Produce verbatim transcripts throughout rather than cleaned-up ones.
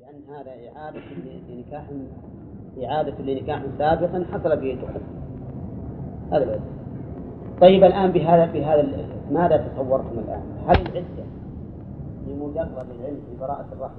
لأن هذا إعادة لنكاح إعادة لنكاح سابق حصل به الدخول. هذا العدة. طيب الآن بهذا بهذا ماذا تصورتم الآن؟ هل العدة لمجرد العلم ببراءة الرحم؟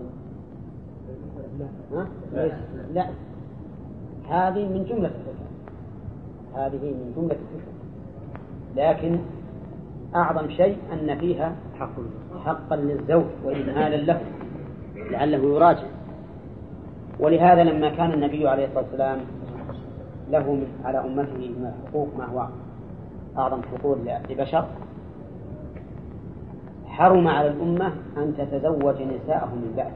ها؟ لا. لا، هذه من جملة الحكم، هذه من جملة الحكم، لكن أعظم شيء أن فيها حقا للزوج وإمهالا له لعله يراجع. ولهذا لما كان النبي عليه الصلاة والسلام له على أمته من الحقوق ما هو أعظم حقوق لبشر، حرم على الأمة أن تتزوج نساءه من بعده.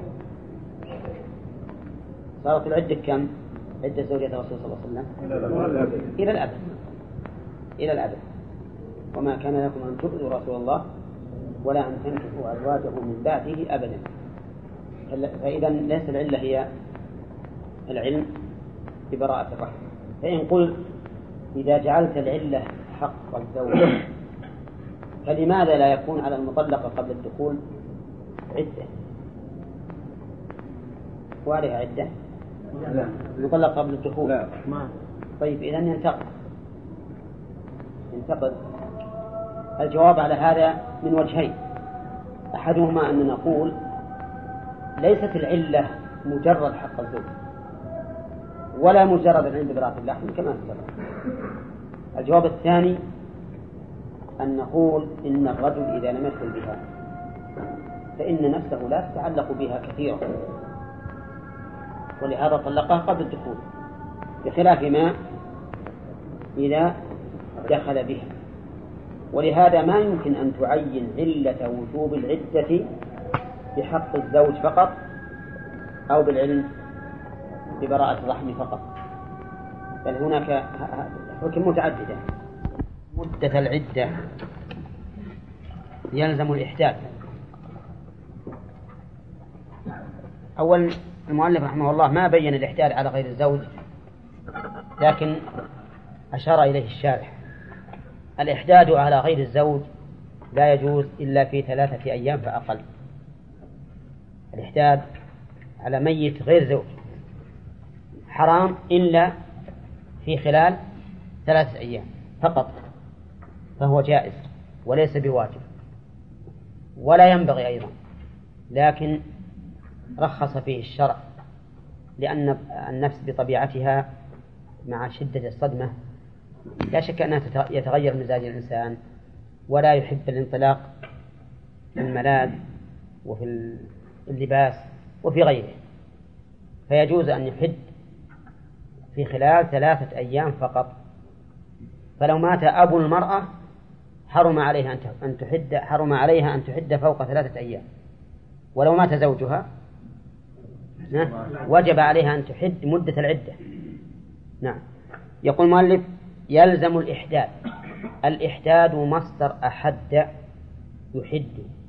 صارت العدة كم؟ عدة زوجة الرسول صلى الله عليه وسلم إلى الأبد، إلى الأبد. وما كان لكم أن تؤذوا رسول الله ولا أن تنكحوا أزواجه من بعده أبدا. فإذا ليس العلة هي العلم ببراءة الرحم. فإن قل إذا جعلت العلة حق الزوج فلماذا لا يكون على المطلقة قبل الدخول عدة وعليها عدة؟ لا. المطلقة قبل الدخول لا. طيب إذن ينتقد ينتقد الجواب على هذا من وجهين. أحدهما أن نقول ليست العلة مجرد حق الزوج ولا مجرد العلم ببراءة اللحم كما سبق. الجواب الثاني أن نقول إن الرجل إذا لم يدخل بها فإن نفسه لا تتعلق بها كثيرا، ولهذا طلقها قبل الدخول، بخلاف ما إذا دخل بها. ولهذا ما يمكن أن تعين علة وجوب العدة بحق الزوج فقط أو بالعلم ببراءة الرحم فقط، بل هناك حكم متعددة. مدة العدة يلزم الإحداث. أول المؤلف رحمه الله ما بين الإحداث على غير الزوج، لكن أشار إليه الشارح. الإحداد على غير الزوج لا يجوز إلا في ثلاثة أيام فأقل. الإحداد على ميت غير زوج حرام إلا في خلال ثلاثة أيام فقط، فهو جائز وليس بواجب ولا ينبغي أيضا، لكن رخص فيه الشرع لأن النفس بطبيعتها مع شدة الصدمة لا شك أنها يتغير مزاج الإنسان ولا يحب الانطلاق في الملاذ وفي اللباس وفي غيره، فيجوز أن يحد في خلال ثلاثة أيام فقط. فلو مات أبو المرأة حرم عليها أن تحد حرم عليها أن تحد فوق ثلاثة أيام، ولو مات زوجها وجب عليها أن تحد مدة العدة. نعم. يقول المؤلف يلزم الإحداد. الإحداد مصدر أحد يحد،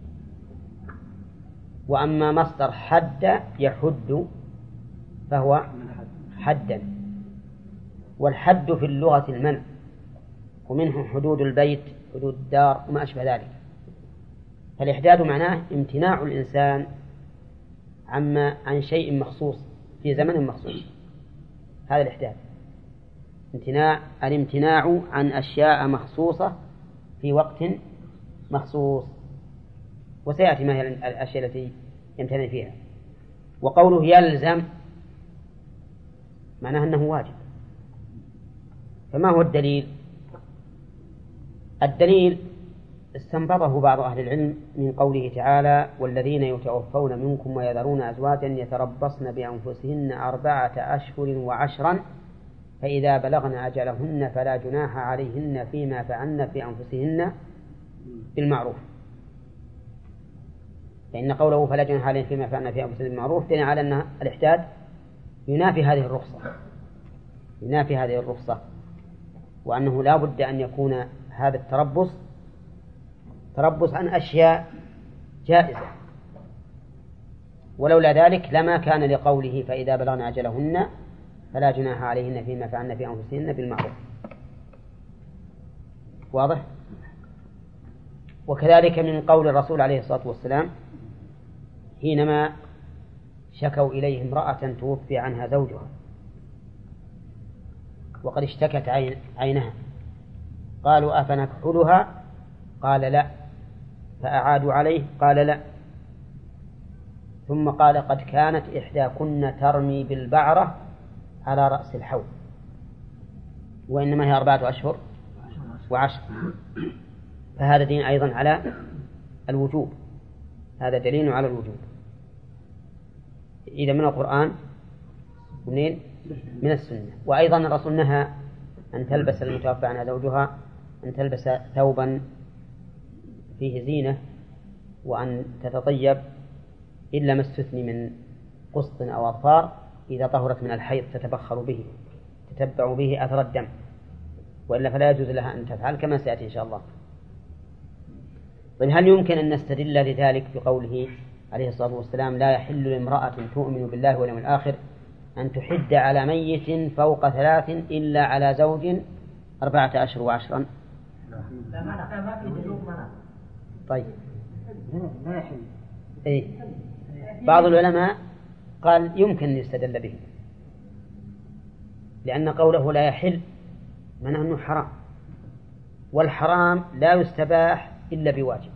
وأما مصدر حد يحد فهو حدا، والحد في اللغة المنع، ومنه حدود البيت حدود الدار وما أشبه ذلك. فالإحداد معناه امتناع الإنسان عما عن شيء مخصوص في زمن مخصوص، هذا الإحداد. امتناع الامتناع عن أشياء مخصوصة في وقت مخصوص، وسيأتي ما هي الأشياء التي يمتنع فيها. وقوله يلزم معناه أنه واجب. فما هو الدليل؟ الدليل استنبطه بعض أهل العلم من قوله تعالى والذين يتوفون منكم ويذرون أزواجا يتربصن بأنفسهن أربعة أشهر وعشرا فإذا بلغن أجلهن فلا جناح عليهن فيما فعلن في أنفسهن بالمعروف. فإن قوله فلا جناح عليهن فيما فعلن في أنفسهن بالمعروف دليل على أن الإحداد ينافي هذه الرخصة ينافي هذه الرخصة وأنه لا بد أن يكون هذا التربص تربص عن أشياء جائزة، ولولا ذلك لما كان لقوله فإذا بلغن أجلهن فلا جناح عليهن فيما فعلن في أنفسهن بالمعروف. واضح؟ وكذلك من قول الرسول عليه الصلاة والسلام حينما شكوا إليه امرأة توفي عنها زوجها وقد اشتكت عين عينها، قالوا أفنكحلها؟ قال لا. فأعادوا عليه قال لا. ثم قال قد كانت إحداكن ترمي بالبعرة على رأس الحوض وإنما هي أربعة أشهر وعشر. فهذا دين أيضا على الوجوب، هذا دليل على الوجوب. إذا من القرآن ومنين؟ من السنة. وأيضا الرسول نهى أن تلبس المتوفى عنها زوجها أن تلبس ثوبا فيه زينة وأن تتطيب إلا ما استثني من قسط أو أظفار إذا طهرت من الحيض تتبخر به تتبع به أثر الدم، وإلا فلا يجوز لها أن تفعل كما سيأتي إن شاء الله. طيب هل يمكن أن نستدل لذلك بقوله عليه الصلاة والسلام لا يحل لامرأة تؤمن بالله واليوم الآخر أن تحد على ميت فوق ثلاث إلا على زوج أربعة أشهر وعشرا؟ طيب لا يحل. إيه؟ بعض العلماء قال يمكن أن يستدل به، لأن قوله لا يحل معناه أنه حرام، والحرام لا يستباح إلا بواجب.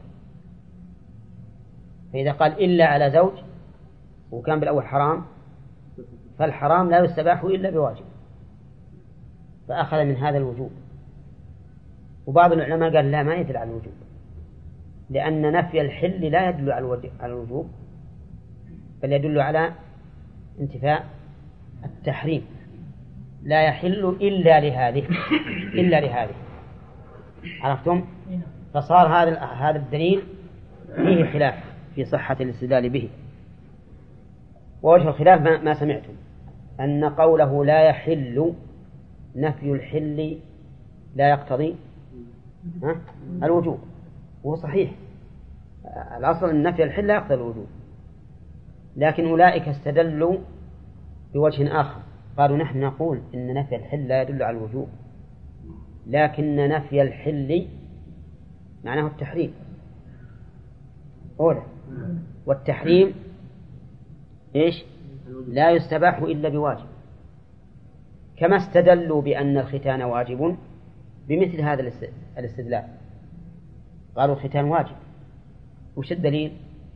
فإذا قال إلا على زوج وكان بالأول حرام فالحرام لا يستباح إلا بواجب، فأخذ من هذا الوجوب. وبعض العلماء قال لا، ما يدل على الوجوب، لأن نفي الحل لا يدل على الوجوب بل يدل على انتفاء التحريم. لا يحل إلا لهذه إلا لهذه. عرفتم؟ فصار هذا هذا الدليل فيه خلاف في صحة الاستدلال به. ووجه الخلاف ما, ما سمعتم أن قوله لا يحل نفي الحل لا يقتضي ها؟ الوجوب، وهو صحيح. الأصل أن نفي الحل لا يقتضي الوجوب، لكن أولئك استدلوا بوجه آخر، قالوا نحن نقول إن نفي الحل لا يدل على الوجوب، لكن نفي الحل معناه التحريم أولا، والتحريم إيش؟ لا يستباح إلا بواجب. كما استدلوا بأن الختان واجب بمثل هذا الاستدلال، قالوا الختان واجب. وش الدليل؟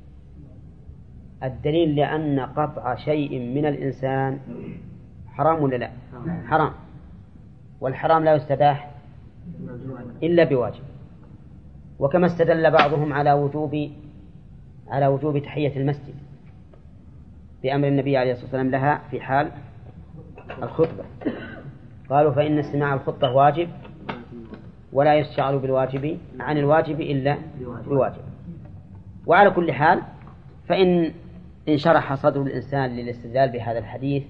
الدليل لأن قطع شيء من الإنسان حرام ولا لا؟ حرام، والحرام لا يستباح إلا بواجب. وكما استدل بعضهم على وجوب على وجوب تحية المسجد بأمر النبي عليه الصلاة والسلام لها في حال الخطبة، قالوا فإن استماع الخطبة واجب ولا يشتغل بالواجب عن الواجب إلا بواجب. وعلى كل حال فإن انشرح صدر الإنسان للاستدلال بهذا الحديث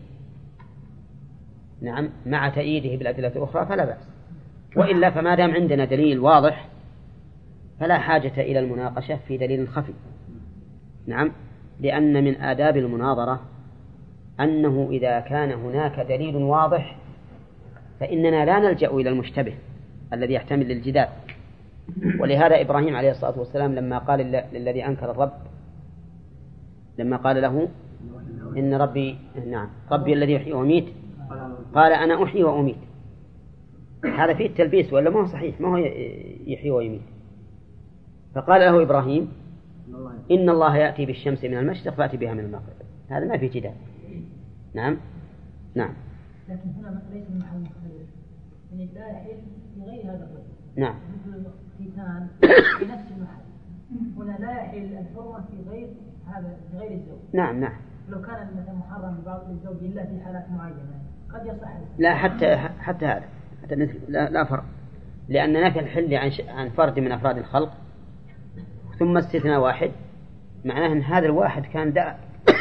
نعم مع تأييده بالأدلة الأخرى فلا بأس، وإلا فما دام عندنا دليل واضح فلا حاجة إلى المناقشة في دليل خفي. نعم، لأن من آداب المناظرة أنه إذا كان هناك دليل واضح فإننا لا نلجأ إلى المشتبه الذي يحتمل للجدال. ولهذا إبراهيم عليه الصلاة والسلام لما قال للذي أنكر الرب، لما قال له إن ربي نعم ربي الذي يحيي ويميت، قال أنا أحيي وأميت. هذا فيه التلبيس ولا ما هو صحيح؟ ما هو يحيي ويميت. فقال له إبراهيم إن الله يأتي بالشمس من المشرق فأتي بها من المغرب. هذا ما فيه جدال. نعم نعم. لكن هنا ليس من محل مختلف، يعني لا يحل في غير هذا الرجل. نعم. مثل الختان في نفس المحل، هنا لا يحل الحرمة في غير هذا في غير الزوج. نعم نعم. لو كان مثلا محرم ببعض الزوج إلا في حالات معينة قد يصح. لا حتى حتى هذا حتى مثل لا, لا فرق، لأن نفي الحل عن عن فرد من أفراد الخلق ثم استثناء واحد معناه أن هذا الواحد كان دا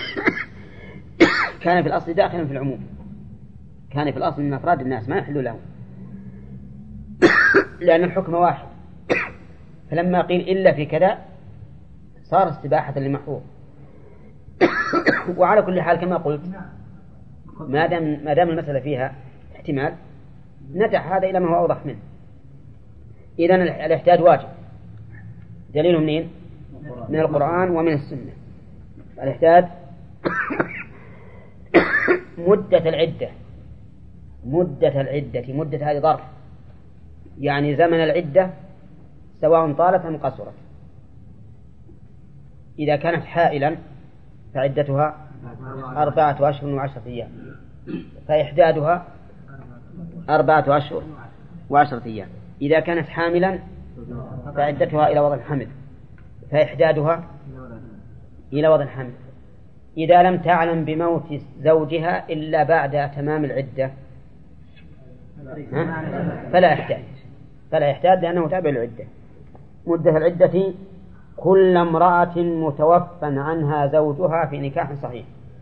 كان في الأصل داخلا في العموم، كان في الأصل من أفراد الناس ما يحل له لأن الحكم واحد. فلما قيل إلا في كذا صار استباحة للمحظور. وعلى كل حال كما قلت ما دام ما دام المسألة فيها احتمال ندع هذا إلى ما هو أوضح منه. إذن الاحتياج واجب، دليله منين؟ من القرآن ومن السنة. الاحتياج مدة العدة مدة العدة مدة هذه ظرف، يعني زمن العدة سواء طالت أم قصرت. إذا كانت حائلا فعدتها أربعة أشهر وعشرة أيام، فإحدادها أربعة أشهر وعشرة أيام. إذا كانت حاملا فعدتها إلى وضع الحمل، فإحدادها إلى وضع الحمل. إذا لم تعلم بموت زوجها إلا بعد تمام العدة فلا إحداد فلا إحداد لأنه تابع العدة. مدة العدة كل امرأة متوفى عنها زوجها في نكاح صحيح.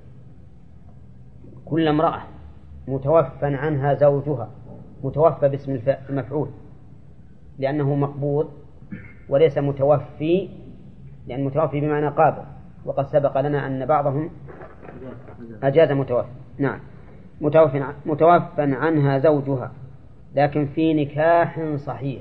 كل امرأة متوفى عنها زوجها، متوفى باسم المفعول لأنه مقبوض وليس متوفي، لأن متوفي بمعنى قابض، وقد سبق لنا أن بعضهم أجاز متوفى. نعم، متوفى متوفى عنها زوجها لكن في نكاح صحيح.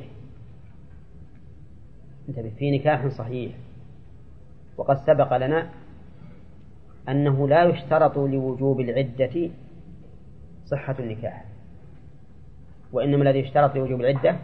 انتبه، في نكاح صحيح. وقد سبق لنا أنه لا يشترط لوجوب العدة صحة النكاح، وإنما الذي يشترط لوجوب العدة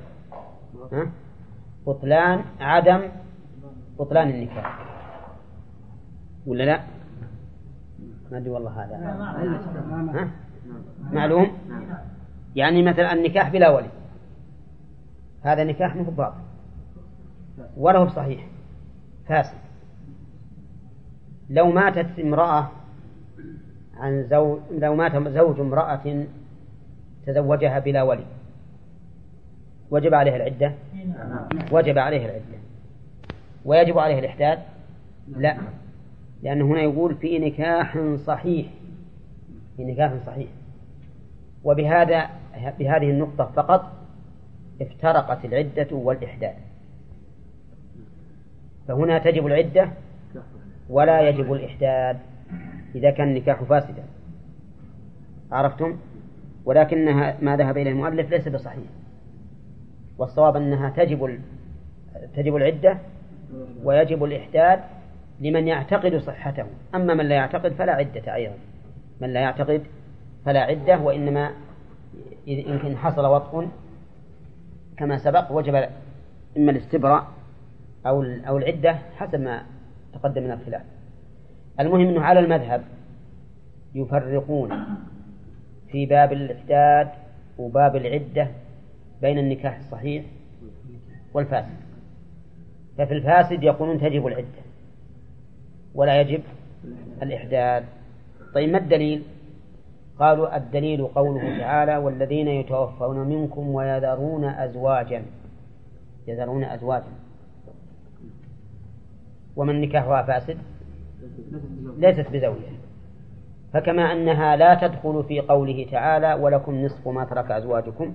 بطلان عدم بطلان النكاح، ولا لا؟ ما أدري والله هذا ها؟ معلوم. يعني مثلا النكاح بلا ولي، هذا نكاح مو باطل ولا هو صحيح، فاسد. لو ماتت امرأة عن زوج لو مات زوج امرأة تزوجها بلا ولي وجب عليه العدة؟ وجب عليه العدة. ويجب عليه الإحداد؟ لا، لأنه هنا يقول في نكاح صحيح، في نكاح صحيح. وبهذا بهذه النقطة فقط افترقت العدة والإحداد، فهنا تجب العدة ولا يجب الإحداد إذا كان النكاح فاسدا. عرفتم؟ ولكنها ما ذهب إليه المؤلف ليس بصحيح، والصواب أنها تجب تجب العدة ويجب الإحداد لمن يعتقد صحته. أما من لا يعتقد فلا عدة أيضا، من لا يعتقد فلا عدة، وإنما إن حصل وطء كما سبق وجب إما الاستبراء أو أو العدة حسب ما تقدم من الخلاف. المهم أنه على المذهب يفرقون في باب الإحداد وباب العدة بين النكاح الصحيح والفاسد. ففي الفاسد يقولون تجب العدة ولا يجب الإحداد. طيب ما الدليل؟ قالوا الدليل قوله تعالى والذين يتوفون منكم ويذرون أزواجا يذرون أزواجا ومن نكاحها فاسد ليست بزوجة، فكما أنها لا تدخل في قوله تعالى ولكم نصف ما ترك أزواجكم،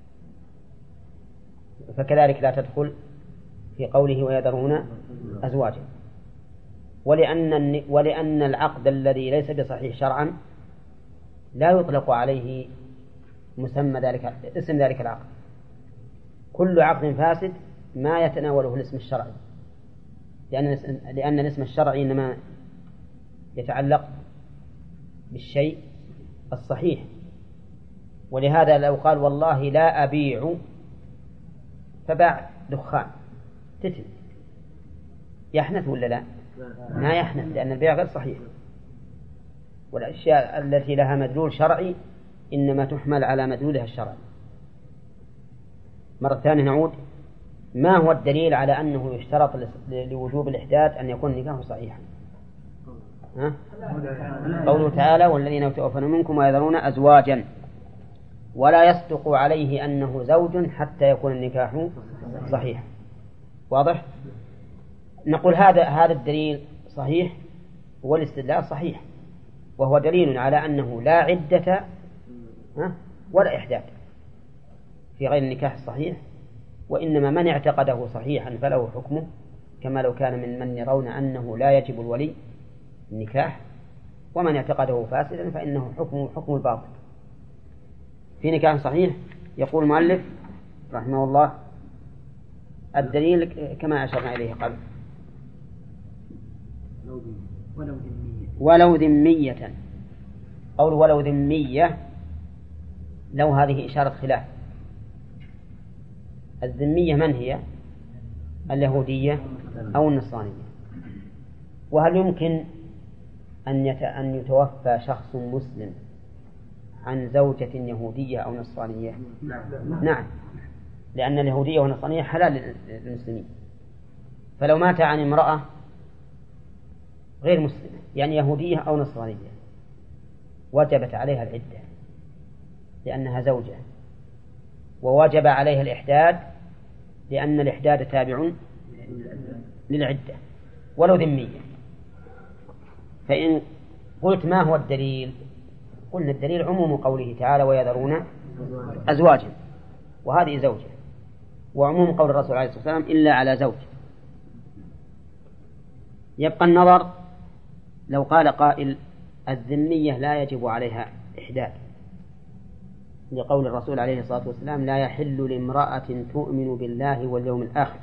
فكذلك لا تدخل في قوله ويذرون أزواجا. ولأن ولأن العقد الذي ليس بصحيح شرعا لا يطلق عليه مسمى ذلك اسم ذلك العقد. كل عقد فاسد ما يتناوله الاسم الشرعي، لأن لأن الاسم الشرعي إنما يتعلق بالشيء الصحيح. ولهذا لو قال والله لا أبيع فباع دخان تتم، يحنث ولا لا؟ ما يحنث، لأن البيع غير صحيح. والأشياء التي لها مدلول شرعي إنما تحمل على مدلولها الشرعي. مرة ثانية نعود، ما هو الدليل على أنه يشترط لوجوب الإحداث أن يكون نكاحه صحيحا؟ ها؟ قوله تعالى والذين يتوفون منكم ويذرون أزواجا، ولا يصدق عليه أنه زوج حتى يكون النكاح صحيحا. واضح؟ نقول هذا هذا الدليل صحيح والاستدلال صحيح، وهو دليل على أنه لا عدة ولا إحداث في غير النكاح الصحيح، وإنما من اعتقده صحيحا فله حكمه، كما لو كان من من يرون أنه لا يجب الولي النكاح، ومن اعتقده فاسدا فإنه حكمه حكم الباطل. في نكاح صحيح يقول المؤلف رحمه الله الدليل كما أشرنا إليه قبل ولو ذمية. قول ولو ذمية لو هذه إشارة خلاف. الذمية من هي؟ اليهودية أو النصرانية. وهل يمكن أن أن يتوفى شخص مسلم عن زوجة يهودية أو نصرانية؟ نعم، لأن اليهودية والنصرانية حلال للمسلمين. فلو مات عن امرأة غير مسلمة يعني يهودية أو نصرانية وجبت عليها العدة لأنها زوجة، ووجب عليها الإحداد لأن الإحداد تابع للعدة ولو ذمية. فإن قلت ما هو الدليل؟ قلنا الدليل عموم قوله تعالى ويذرون أزواجا، وهذه زوجة، وعموم قول الرسول عليه الصلاة والسلام إلا على زوج. يبقى النظر لو قال قائل الذمية لا يجب عليها إحداد لقول الرسول عليه الصلاة والسلام لا يحل لامرأة تؤمن بالله واليوم الآخر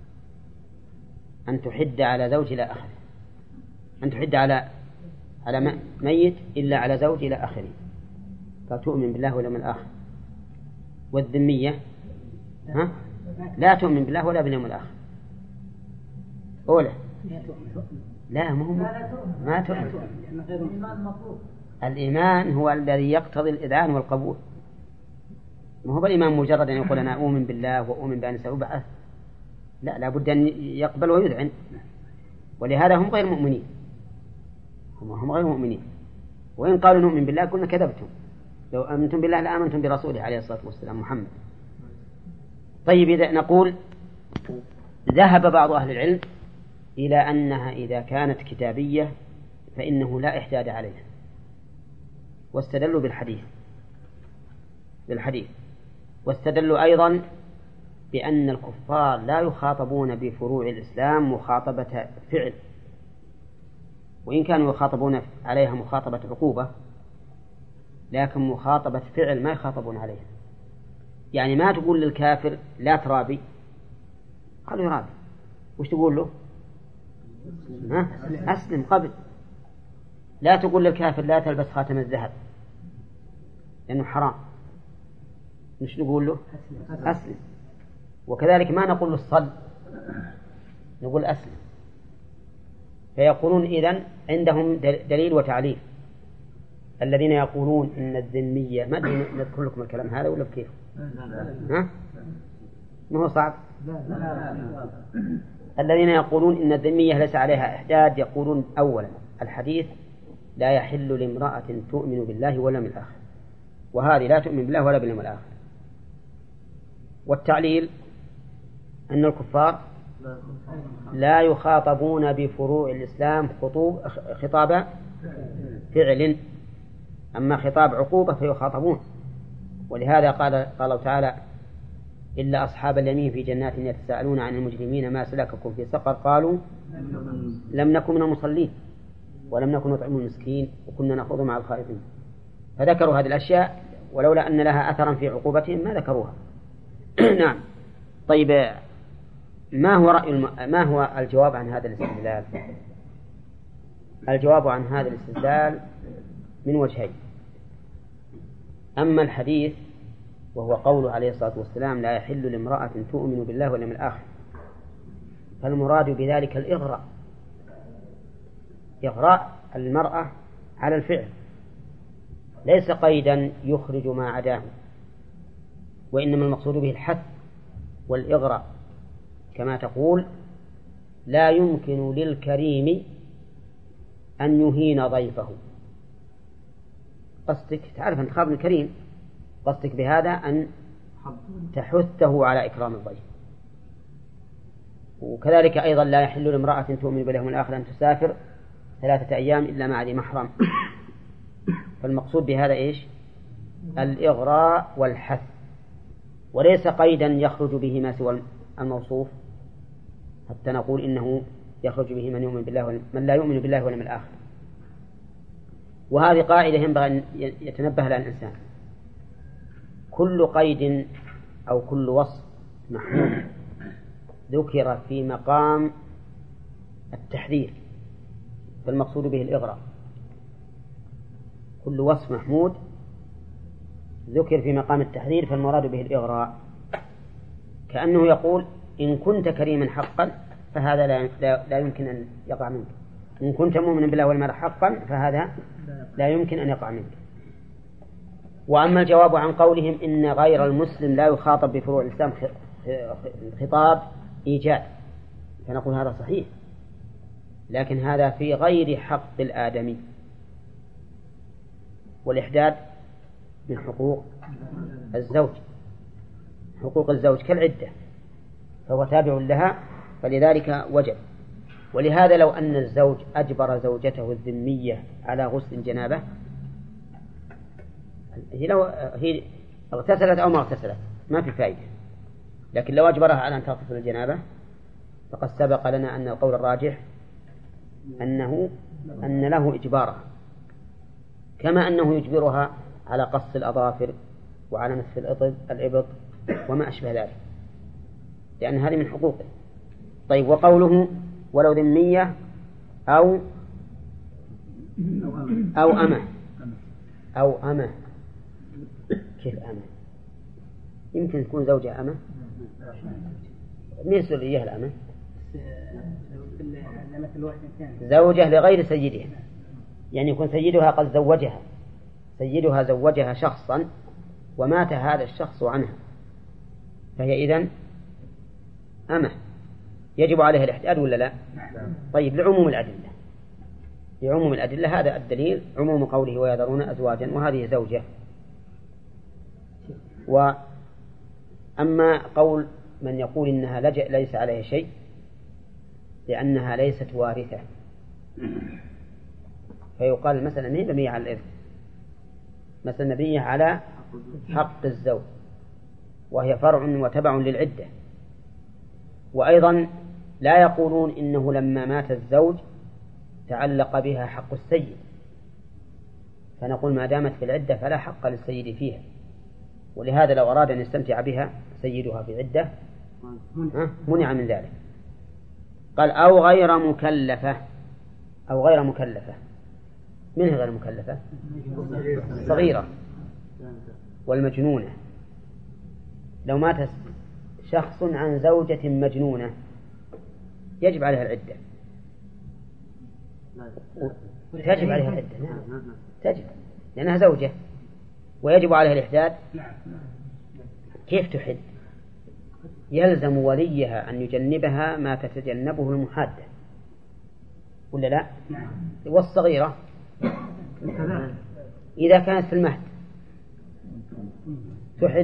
أن تحد على زوج إلى آخره، أن تحد على على ميت إلا على زوج إلى آخره، فتؤمن بالله واليوم الآخر. والذمية ها؟ لا تؤمن بالله ولا باليوم الآخر. أولى لا مهم ما تؤمن. الإيمان هو الذي يقتضي الإذعان والقبول، ما هو الإيمان مجرد أن يقول أنا أؤمن بالله وأؤمن بأن سأبعث، لا لابد أن يقبل ويذعن. ولهذا هم غير مؤمنين، هم غير مؤمنين. وإن قالوا نؤمن بالله قلنا كذبتم، لو أمنتم بالله لآمنتم برسوله عليه الصلاة والسلام محمد. طيب إذا نقول ذهب بعض أهل العلم إلى أنها إذا كانت كتابية فإنه لا إحداد عليها، واستدلوا بالحديث بالحديث واستدلوا أيضا بأن الكفار لا يخاطبون بفروع الإسلام مخاطبة فعل، وإن كانوا يخاطبون عليها مخاطبة عقوبة لكن مخاطبة فعل ما يخاطبون عليها. يعني ما تقول للكافر لا ترابي، قالوا يرابي، وش تقول له؟ ها؟ أسلم قبل. لا تقول للكافر لا تلبس خاتم الذهب لأنه حرام، مش نقول له؟ أسلم. وكذلك ما نقول له صل، نقول أسلم. فيقولون إذن عندهم دليل وتعليل. الذين يقولون إن الذمية، ما نذكر لكم الكلام هذا ولا بكيف؟ ها؟ ما هو صعب؟ الذين يقولون إن الذمية ليس عليها إحداد يقولون أولا الحديث لا يحل لامرأة تؤمن بالله ولا من الآخر، وهذه لا تؤمن بالله ولا باليوم الآخر. والتعليل أن الكفار لا يخاطبون بفروع الإسلام خطوب خطاب فعل، أما خطاب عقوبة فيخاطبون. ولهذا قال قال تعالى إلا أصحاب اليمين في جنات يتساءلون عن المجرمين ما سلككم في سقر قالوا لم نكن من المصلين ولم نكن نطعم المسكين وكنا نخوض مع الخائضين. فذكروا هذه الأشياء ولولا أن لها أثرا في عقوبتهم ما ذكروها. نعم. طيب ما هو رأي الم... ما هو الجواب عن هذا الاستدلال؟ الجواب عن هذا الاستدلال من وجهين. أما الحديث وهو قوله عليه الصلاة والسلام لا يحل لامرأة تؤمن بالله واليوم الآخر، فالمراد بذلك الإغراء، إغراء المرأة على الفعل، ليس قيدا يخرج ما عداه، وإنما المقصود به الحث والإغراء. كما تقول لا يمكن للكريم أن يهين ضيفه، قصدك تعرف أن تخاف الكريم، قصدك بهذا أن تحثه على إكرام الضيف. وكذلك أيضا لا يحل لامرأة تؤمن باليوم الآخر أن تسافر ثلاثة أيام إلا مع ذي محرم. فالمقصود بهذا إيش؟ الإغراء والحث، وليس قيدا يخرج به ما سوى الموصوف حتى نقول إنه يخرج به من يؤمن بالله من لا يؤمن بالله واليوم الآخر. وهذه قاعدة ينبغي أن يتنبه لها الإنسان. كل قيد أو كل وصف محمود ذكر في مقام التحذير فالمقصود به الإغراء. كل وصف محمود ذكر في مقام التحذير فالمراد به الإغراء، كأنه يقول إن كنت كريما حقا فهذا لا, لا, لا يمكن أن يقع منك، إن كنت مؤمنا بالله والملائكة حقا فهذا لا يمكن أن يقع منك. وأما الجواب عن قولهم إن غير المسلم لا يخاطب بفروع الإسلام خطاب إيجاد، فنقول هذا صحيح، لكن هذا في غير حق الآدمي، والإحداد من حقوق الزوج، حقوق الزوج كالعدة فهو تابع لها، فلذلك وجب. ولهذا لو أن الزوج أجبر زوجته الذمية على غسل الجنابة، هي لو هي اغتسلت أو ما اغتسلت ما في فائدة، لكن لو أجبرها على أن تغتسل الجنابة فقد سبق لنا أن القول الراجح أنه أن له إجبارها، كما أنه يجبرها على قص الأظافر وعلى نتف الإبط الإبط وما أشبه ذلك، لأن هذه من حقوقه. طيب، وقوله ولو ذمية أو أو أمة أو أمة، كيف أمة؟ يمكن تكون زوجة أمة، مين يسأل إياه الأمة؟ زوجة لغير سيدها، يعني يكون سيدها قد زوجها، سيدها زوجها شخصا ومات هذا الشخص عنها، فهي إذن أمة يجب عليها الإحداد ولا لا؟ طيب، لعموم الأدلة، لعموم الأدلة هذا الدليل عموم قوله ويذرون أزواجا، وهذه زوجة. وأما قول من يقول إنها لجأ ليس عليها شيء لأنها ليست وارثة، فيقال مثلا مين مبنية على الإرث، مثلا مبنية على حق الزوج وهي فرع وتبع للعدة. وأيضا لا يقولون إنه لما مات الزوج تعلق بها حق السيد، فنقول ما دامت في العدة فلا حق للسيد فيها، ولهذا لو أراد أن يستمتع بها سيدها في عدة منع من ذلك. قال أو غير مكلفة، أو غير مكلفة، من هي غير مكلفة؟ صغيرة والمجنونة. لو مات شخص عن زوجة مجنونة يجب عليها العدة، تجب عليها العدة، نعم تجب لأنها زوجة ويجب عليها الإحداد. كيف تحد؟ يلزم وليها أن يجنبها ما تتجنبه المحادة ولا لا؟ والصغيرة إذا كانت في المهد تحد؟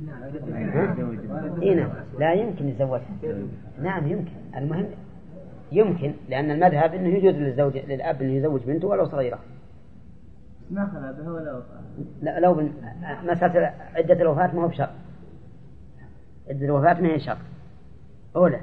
إيه، لا يمكن يزوجها. نعم يمكن، المهم يمكن، لأن المذهب أنه يجوز للزوج للأب أنه يزوج بنته ولو صغيرة. ما خلا بها ولا لا، لو بن... مسألة عدة الوفاة ما هو بشرط، عدة الوفاة ما هي شرط أولى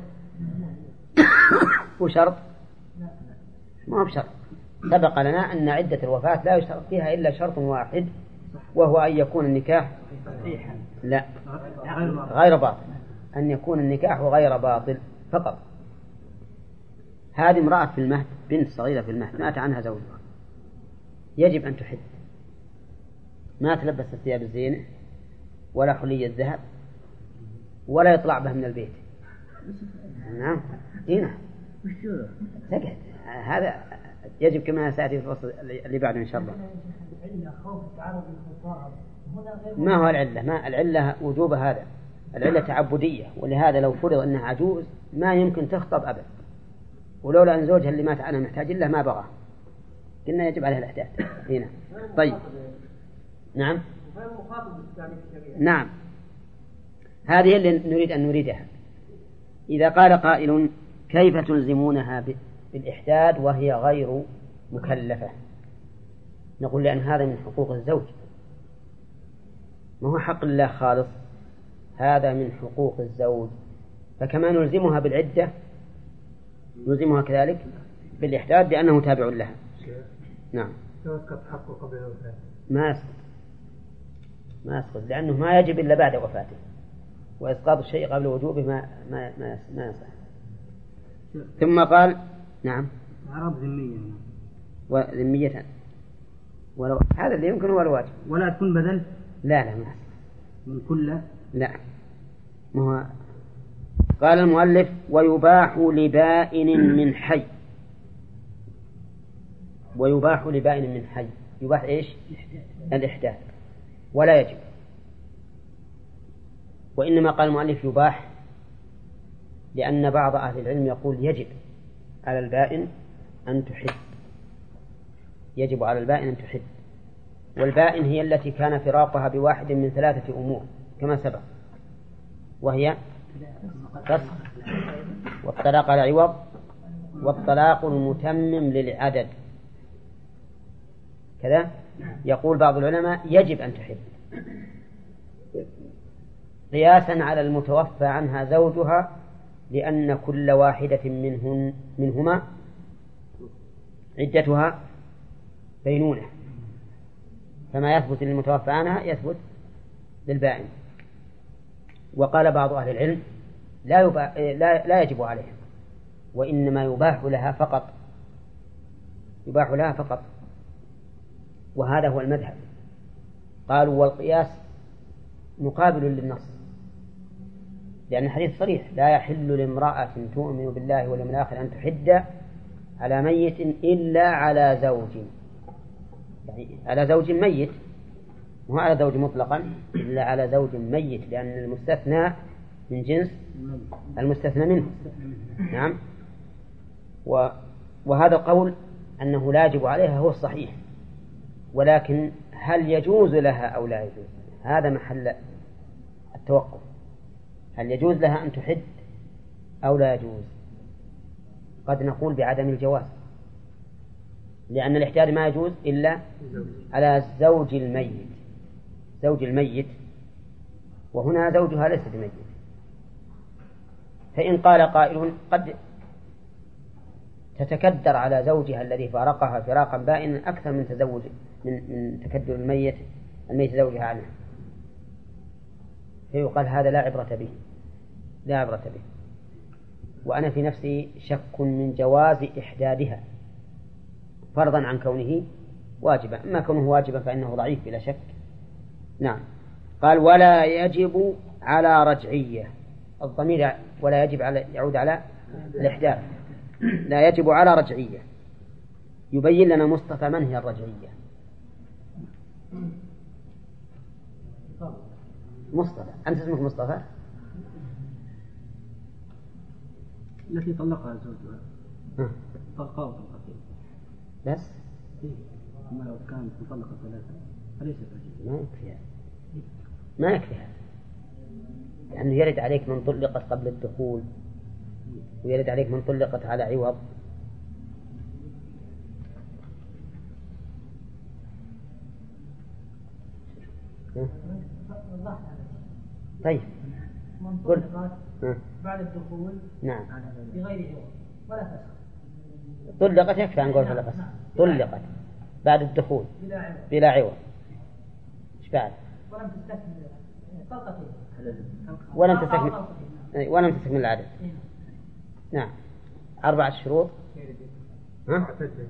وشرط ما هو بشرط. سبق لنا أن عدة الوفاة لا يشترط فيها إلا شرط واحد، وهو أن يكون النكاح لا غير باطل، أن يكون النكاح غير باطل فقط. هذه امرأة في المهد، بنت صغيرة في المهد مات عنها زوجها، يجب أن تحد، ما تلبس الثياب الزينة ولا حلي الذهب ولا يطلع بها من البيت. نعم هنا سكت، هذا يجب كما سأتي في الفصل اللي بعده إن شاء الله. ما هو العلة؟ ما العلة وجوب هذا، العلة تعبدية، ولهذا لو فرض أنها عجوز ما يمكن تخطب أبدا، ولولا أن زوجها اللي مات عنها محتاج له ما بغى، قلنا يجب عليها الإحداث هنا. طيب نعم نعم، هذه اللي نريد أن نريدها. إذا قال قائل كيف تلزمونها بالإحداد وهي غير مكلفة؟ نقول لأن هذا من حقوق الزوج، ما هو حق الله خالص، هذا من حقوق الزوج، فكما نلزمها بالعدة نلزمها كذلك بالإحداد بأنه تابع لها. نعم ما يسقط، ما يسقط لأنه ما يجب إلا بعد وفاته، وإسقاط الشيء قبل وجوبه ما ما ما, ما يصح. ثم قال نعم عرب ذمية وذمية ولو هذا اللي يمكن هو الواجب. ولا تكون بدل؟ لا لا ما من كل. لا ما هو. قال المؤلف ويباح لبائن من حي. ويباح لبائن من حي يباح إيش؟ الإحداث ولا يجب. وإنما قال المؤلف يباح لأن بعض أهل العلم يقول يجب على البائن أن تحد. يجب على البائن أن تحد. والبائن هي التي كان فراقها بواحد من ثلاثة أمور كما سبق، وهي فسخ والطلاق على عوض والطلاق المتمم للعدد. كذا يقول بعض العلماء يجب أن تحد قياسا على المتوفى عنها زوجها، لأن كل واحدة منهن منهما عدتها بينونة، فما يثبت للمتوفى عنها يثبت للبائن. وقال بعض أهل العلم لا, يبا... لا... لا يجب عليها، وإنما يباح لها فقط، يباح لها فقط، وهذا هو المذهب. قالوا والقياس مقابل للنص، لأن الحديث صريح لا يحل لامرأة تؤمن بالله واليوم الآخر أن تحد على ميت إلا على زوج، يعني على زوج ميت، مو على زوج مطلقا، إلا على زوج ميت، لأن المستثنى من جنس المستثنى منه. نعم. و... وهذا القول أنه لا يجب عليها هو الصحيح، ولكن هل يجوز لها أو لا يجوز هذا محل التوقف. هل يجوز لها أن تحد أو لا يجوز؟ قد نقول بعدم الجواز، لأن الإحداد ما يجوز إلا على زوج الميت، زوج الميت، وهنا زوجها ليس بميت. فإن قال قائل قد تتكدر على زوجها الذي فارقها فراقا بائنا أكثر من تزوج من, من تكدر الميت الميت زوجها عنها، فيقال هذا لا عبرة به، لا عبرة به. وأنا في نفسي شك من جواز إحدادها فرضا عن كونه واجبا. أما كونه واجبا فإنه ضعيف بلا شك. نعم. قال ولا يجب على رجعية، الضمير ولا يجب على يعود على الإحداث، لا يجب على رجعية. يبين لنا مصطفى من هي الرجعية. مصطفى، أنت اسمك مصطفى؟ التي طلقها زوجها طلقها وطلقتين بس. أما لو كانت مطلقة ثلاثة فليست رجعية. ما يكفي، ما يكفي هذا، لأنه يرد عليك من طلقت قبل الدخول، ويرد عليك من طلقت على عوض. طيب من طلقت بعد الدخول نعم بغير عوض ولا فسخ. طلقت يكفي عن قول طلقت. طلقت بعد الدخول بلا عوض بلا عوض ايش بعد؟ ولم تستكمل طلقتين ولم تستكمل ولم تستكمل العدد. نعم. أربعة شروط. ها؟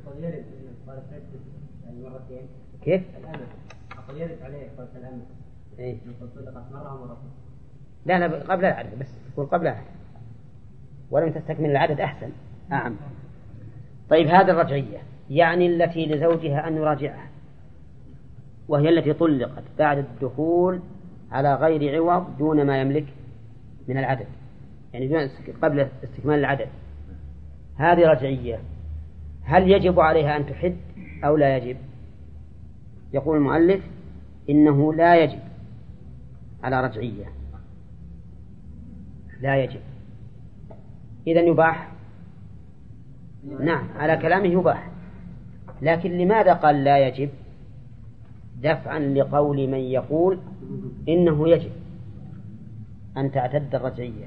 كيف؟ أقول يرد عليه قلت الأمر. إيه؟ طلقت مرة ومرة. لا لا قبل العدد بس، تقول قبل العدد ولم تستكمل العدد أحسن أعم. طيب هذا الرجعية يعني التي لزوجها أن يراجعها، وهي التي طلقت بعد الدخول على غير عوض دون ما يملك من العدد، يعني دون قبل استكمال العدد. هذه رجعية. هل يجب عليها أن تحد أو لا يجب؟ يقول المؤلف إنه لا يجب على رجعية، لا يجب. إذن يباح. نعم على كلامه يباح، لكن لماذا قال لا يجب؟ دفعا لقول من يقول إنه يجب أن تعتد الرجعية.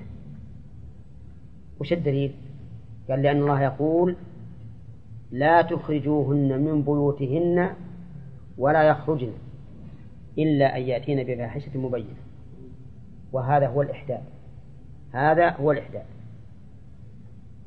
وش الدليل؟ قال لأن الله يقول لا تخرجوهن من بيوتهن ولا يخرجن إلا أن يأتين بفاحشة مبينة، وهذا هو الإحداث، هذا هو الإحداث.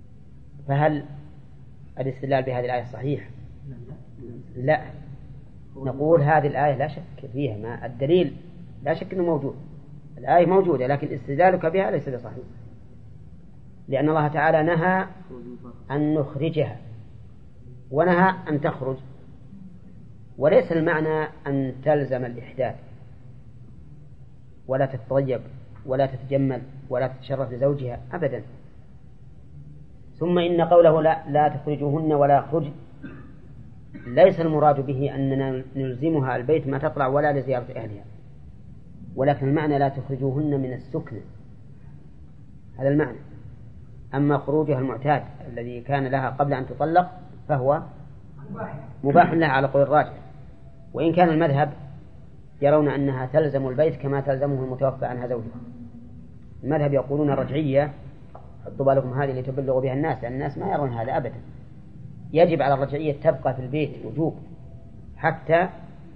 فهل الاستدلال بهذه الآية صحيح؟ لا، نقول هذه الآية لا شك فيها، ما الدليل لا شك أنه موجود، الآية موجودة، لكن استدلالك بها ليس بصحيح، لأن الله تعالى نهى أن نخرجها ونهى أن تخرج، وليس المعنى أن تلزم الإحداث ولا تتطيب ولا تتجمل ولا تتشرف لزوجها أبدا. ثم إن قوله لا, لا تخرجوهن ولا يخرج ليس المراد به أننا نلزمها البيت ما تطلع ولا لزيارة أهلها، ولكن المعنى لا تخرجوهن من السكن، هذا المعنى. أما خروجها المعتاد الذي كان لها قبل أن تطلق فهو مباح لها على قول الراجح، وإن كان المذهب يرون أنها تلزم البيت كما تلزمه المتوفى عنها زوجها. المذهب يقولون الرجعية، حطوا بالكم هذه لتبلغوا بها الناس، لأن الناس ما يرون هذا أبدا، يجب على الرجعية تبقى في البيت وجوب حتى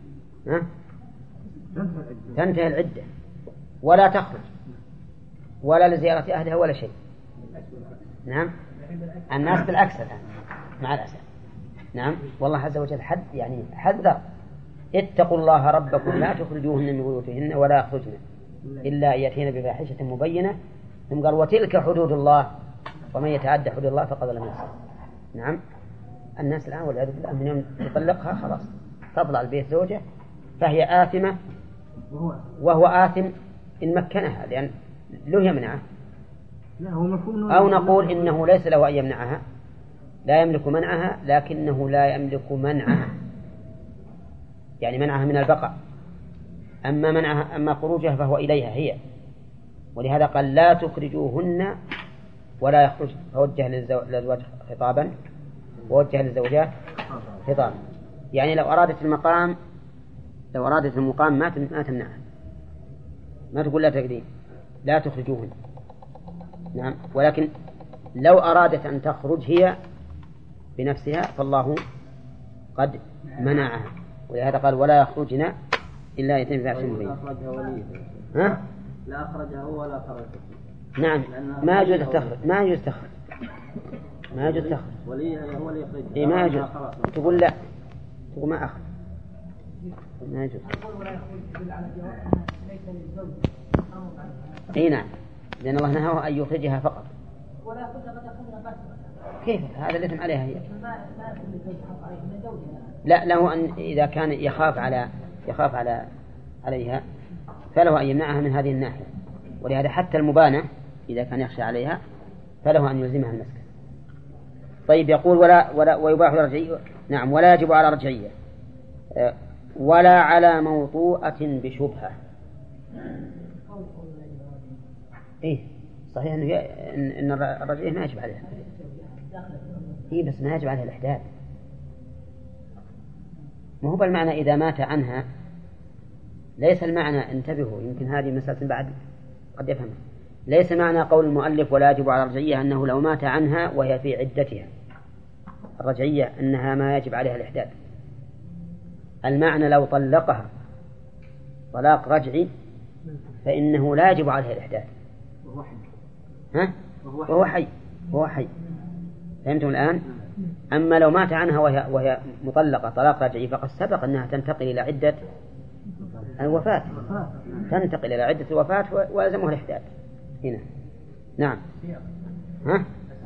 تنتهي العدة، ولا تخرج ولا لزيارة أهلها ولا شيء. نعم، الناس بالعكس الآن مع الأسف. نعم، والله عز وجل حد يعني حذر: اتقوا الله ربكم لا تخرجوهن من بيوتهن ولا يخرجن إلا أن يأتين بفاحشة مبينة، ثم قال وتلك حدود الله ومن يتعدى حدود الله فقد ظلم نفسه. نعم، الناس الآن والعياذ بالله من يوم يطلقها خلاص تطلع البيت زوجة فهي آثمة وهو آثم إن مكنها، لأن له يمنعه، أو نقول إنه ليس له أن يمنعها، لا يملك منعها لكنه لا يملك منعها، يعني منعها من البقاء، أما منعها أما خروجها فهو إليها هي، ولهذا قال لا تخرجوهن ولا يخرج، فوجه للزوج خطابا ووجه للزوجات خطابا، يعني لو أرادت المقام لو أرادت المقام ما ما تمنعها، ما تقول لا تقدين لا تخرجوهن. نعم، ولكن لو أرادت أن تخرج هي بنفسها فالله قد منعها، ولهذا قال ولا يخرجن إلا يتم بفاحشة مبينة. ها؟ لا أخرجها هو ولا خرج. نعم، ما يجوز تخرج، ما يجوز تخرج، ما يجوز تخرج. وليها هو اللي يخرج. إيه ما يجوز. تقول لا، تقول ما أخرج، ما يجوز. إيه نعم، لأن الله نهاه أن يخرجها فقط. كيف هذا الإثم عليها هي؟ لا، له أن إذا كان يخاف على يخاف على عليها فله أن يمنعها من هذه الناحية، ولهذا حتى المبانة إذا كان يخشى عليها فله أن يلزمها المسكن. طيب، يقول ولا ولا ويباح للرجعية. نعم، ولا يجب على رجعية ولا على موطوءة بشبهة. إيه صحيح إنه إن الرجعية ما يجب عليها، إيه بس ما يجب عليها الإحداث. ما هو بالمعنى إذا مات عنها، ليس المعنى، انتبهوا يمكن هذه مسألة بعد قد يفهم، ليس معنى قول المؤلف ولا يجب على الرجعية أنه لو مات عنها وهي في عدتها الرجعية أنها ما يجب عليها الإحداث. المعنى لو طلقها طلاق رجعي فإنه لا يجب عليها الإحداث. ها؟ وهو حي وهو حي فهمتم الآن؟ أما لو مات عنها وهي, وهي مطلقة طلاق رجعي فقد سبق أنها تنتقل إلى عدة الوفاة، تنتقل إلى عدة الوفاة ويلزمها الإحداث هنا. نعم. ها؟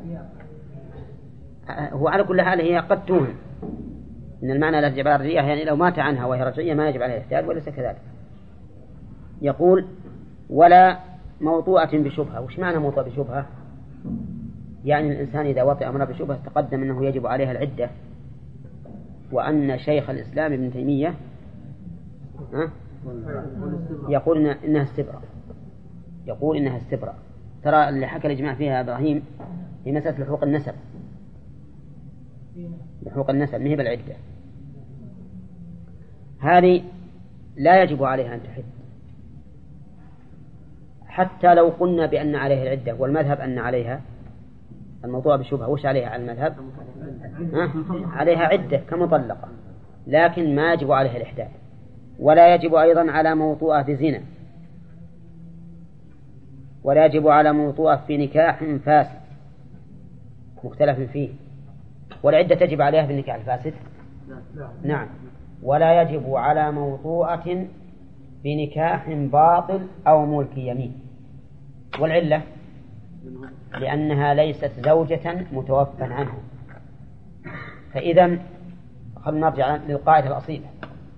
هو على كل حال هي قد توهم إن المعنى لا تجب على الرجعية، يعني لو مات عنها وهي رجعية ما يجب عليها الإحداث، وليس كذلك. يقول ولا موطوءة بشبهة. وش معنى موطوءة بشبهة؟ يعني الإنسان إذا وطئ أمر بشبهة تقدم أنه يجب عليها العدة، وأن شيخ الإسلام ابن تيمية يقول إنها استبراء، يقول إنها استبراء. ترى اللي حكى الإجماع فيها إبراهيم في مسألة لحوق النسب، لحوق النسب مهب العدة، هذه لا يجب عليها أن تحد حتى لو قلنا بأن عليها العدة، والمذهب أن عليها الموضوع بشبهة. وش عليها على المذهب؟ عليها عدة كمطلقة، لكن ما يجب عليها الإحداث. ولا يجب أيضا على موطوءة بزنا، ولا يجب على موطوءة في نكاح فاسد مختلف فيه. والعدة تجب عليها في النكاح الفاسد؟ نعم. ولا يجب على موطوءة بنكاح باطل أو ملك يمين. والعلة لأنها ليست زوجة متوفى عنها. فإذا خلنا نرجع للقاعدة الأصيلة.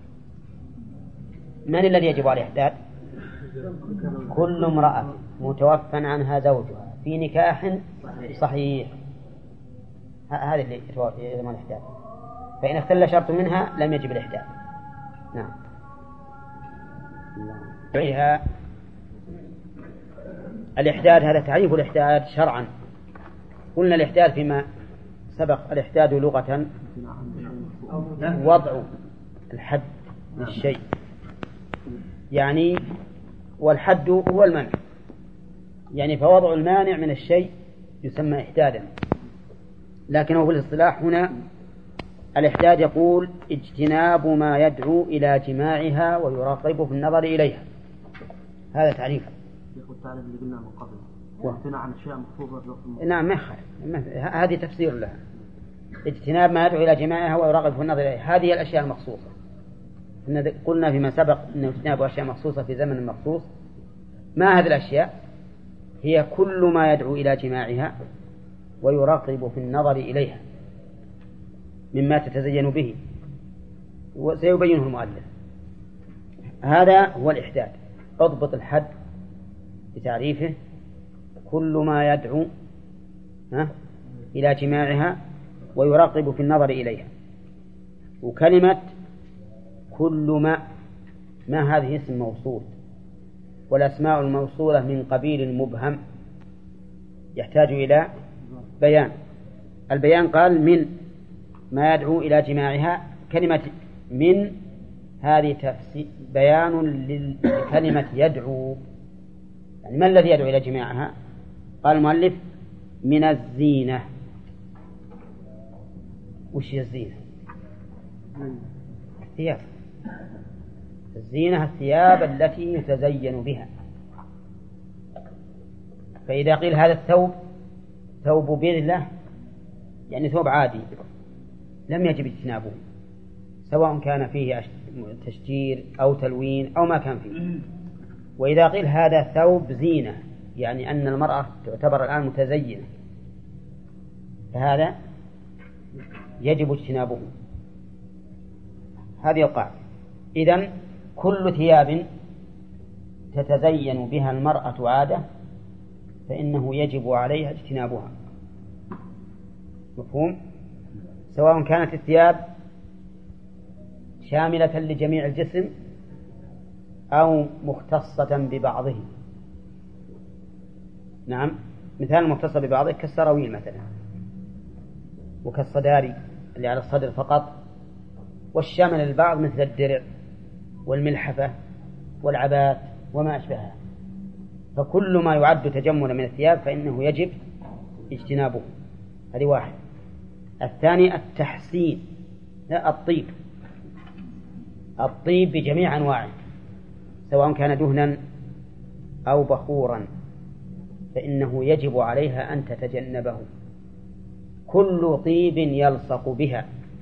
من الذي يجب عليه الإحداد؟ كل امرأة متوفى عنها زوجها في نكاح صحيح، هذا اللي يجب الإحداد. فإن اختل شرط منها لم يجب الإحداد. نعم. فيها الإحداد، هذا تعريف الإحداد شرعا. قلنا الإحداد فيما سبق، الإحداد لغة وضع الحد للشيء، يعني والحد هو المنع، يعني فوضع المانع من الشيء يسمى إحدادا. لكنه في الاصطلاح هنا الإحداد يقول اجتناب ما يدعو إلى جماعها ويراقب في النظر إليها. هذا تعريفه. يقول تعالى اللي قلنا من قبل وامتناع عن أشياء مخصوصة. نعم ما يخالف، هذه تفسير لها. اجتناب ما يدعو إلى جماعها ويراقب في النظر إليها، هذه الأشياء المخصوصة. قلنا فيما سبق أنه اجتناب أشياء مخصوصة في زمن مخصوص. ما هذه الأشياء؟ هي كل ما يدعو إلى جماعها ويراقب في النظر إليها مما تتزين به، وسيبينه المؤلف. هذا هو الإحداد. اضبط الحد بتعريفه: كل ما يدعو إلى جماعها ويراقب في النظر إليها. وكلمة كل ما، ما هذه اسم موصول، والأسماء الموصولة من قبيل المبهم يحتاج إلى بيان. البيان قال من ما يدعو إلى جماعها. كلمة من هذه بيان لكلمة يدعو، يعني ما الذي يدعو إلى جماعها؟ قال المؤلف من الزينة. وش هي الزينة؟ الثياب. الزينة الثياب التي يتزين بها. فإذا قيل هذا الثوب ثوب بذلة، يعني ثوب عادي، لم يجب اجتنابه سواء كان فيه تشجير أو تلوين أو ما كان فيه. وإذا قيل هذا ثوب زينة، يعني أن المرأة تعتبر الآن متزينة، فهذا يجب اجتنابه. هذه القاعدة. إذن كل ثياب تتزين بها المرأة عادة فإنه يجب عليها اجتنابها. مفهوم؟ سواء كانت الثياب شاملة لجميع الجسم أو مختصة ببعضه. نعم، مثال المختصة ببعضه كالسراويل مثلا، وكالصداري اللي على الصدر فقط، والشامل للبعض مثل الدرع والملحفة والعبات وما أشبهها. فكل ما يعد تجملا من الثياب فإنه يجب اجتنابه. هذه واحد. الثاني التحسين، لا الطيب. الطيب بجميع أنواعه سواء كان دهنا أو بخورا فإنه يجب عليها أن تتجنبه. كل طيب يلصق بها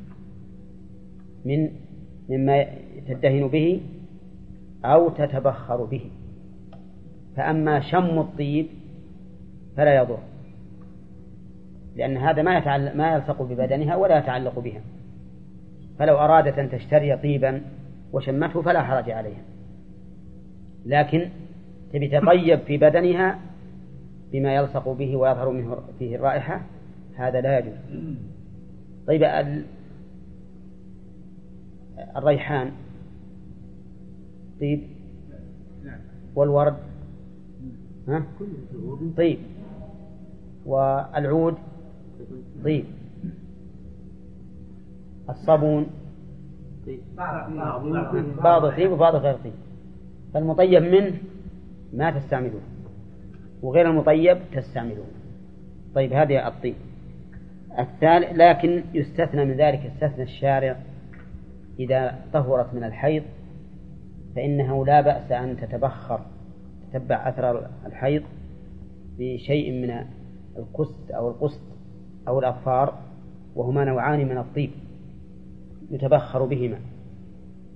من مما تدهن به أو تتبخر به. فأما شم الطيب فلا يضر، لأن هذا ما يتعلق ما يلصق ببدنها ولا يتعلق بها. فلو أرادت أن تشتري طيبا وشمته فلا حرج عليها، لكن تبي تطيب في بدنها بما يلصق به ويظهر منه فيه الرائحة، هذا لا يجوز. طيب الريحان طيب، والورد ها؟ طيب، والعود طيب، الصابون بعض طيب وبعض غير طيب. فالمطيب منه ما تستعملون وغير المطيب تستعملون. طيب هذه الطيب. الثالث لكن يستثنى من ذلك، استثنى الشارع إذا طهرت من الحيض فإنه لا بأس أن تتبخر، تتبع أثر الحيض بشيء من الكست أو القسط أو الأظفار، وهما نوعان من الطيب يتبخر بهما.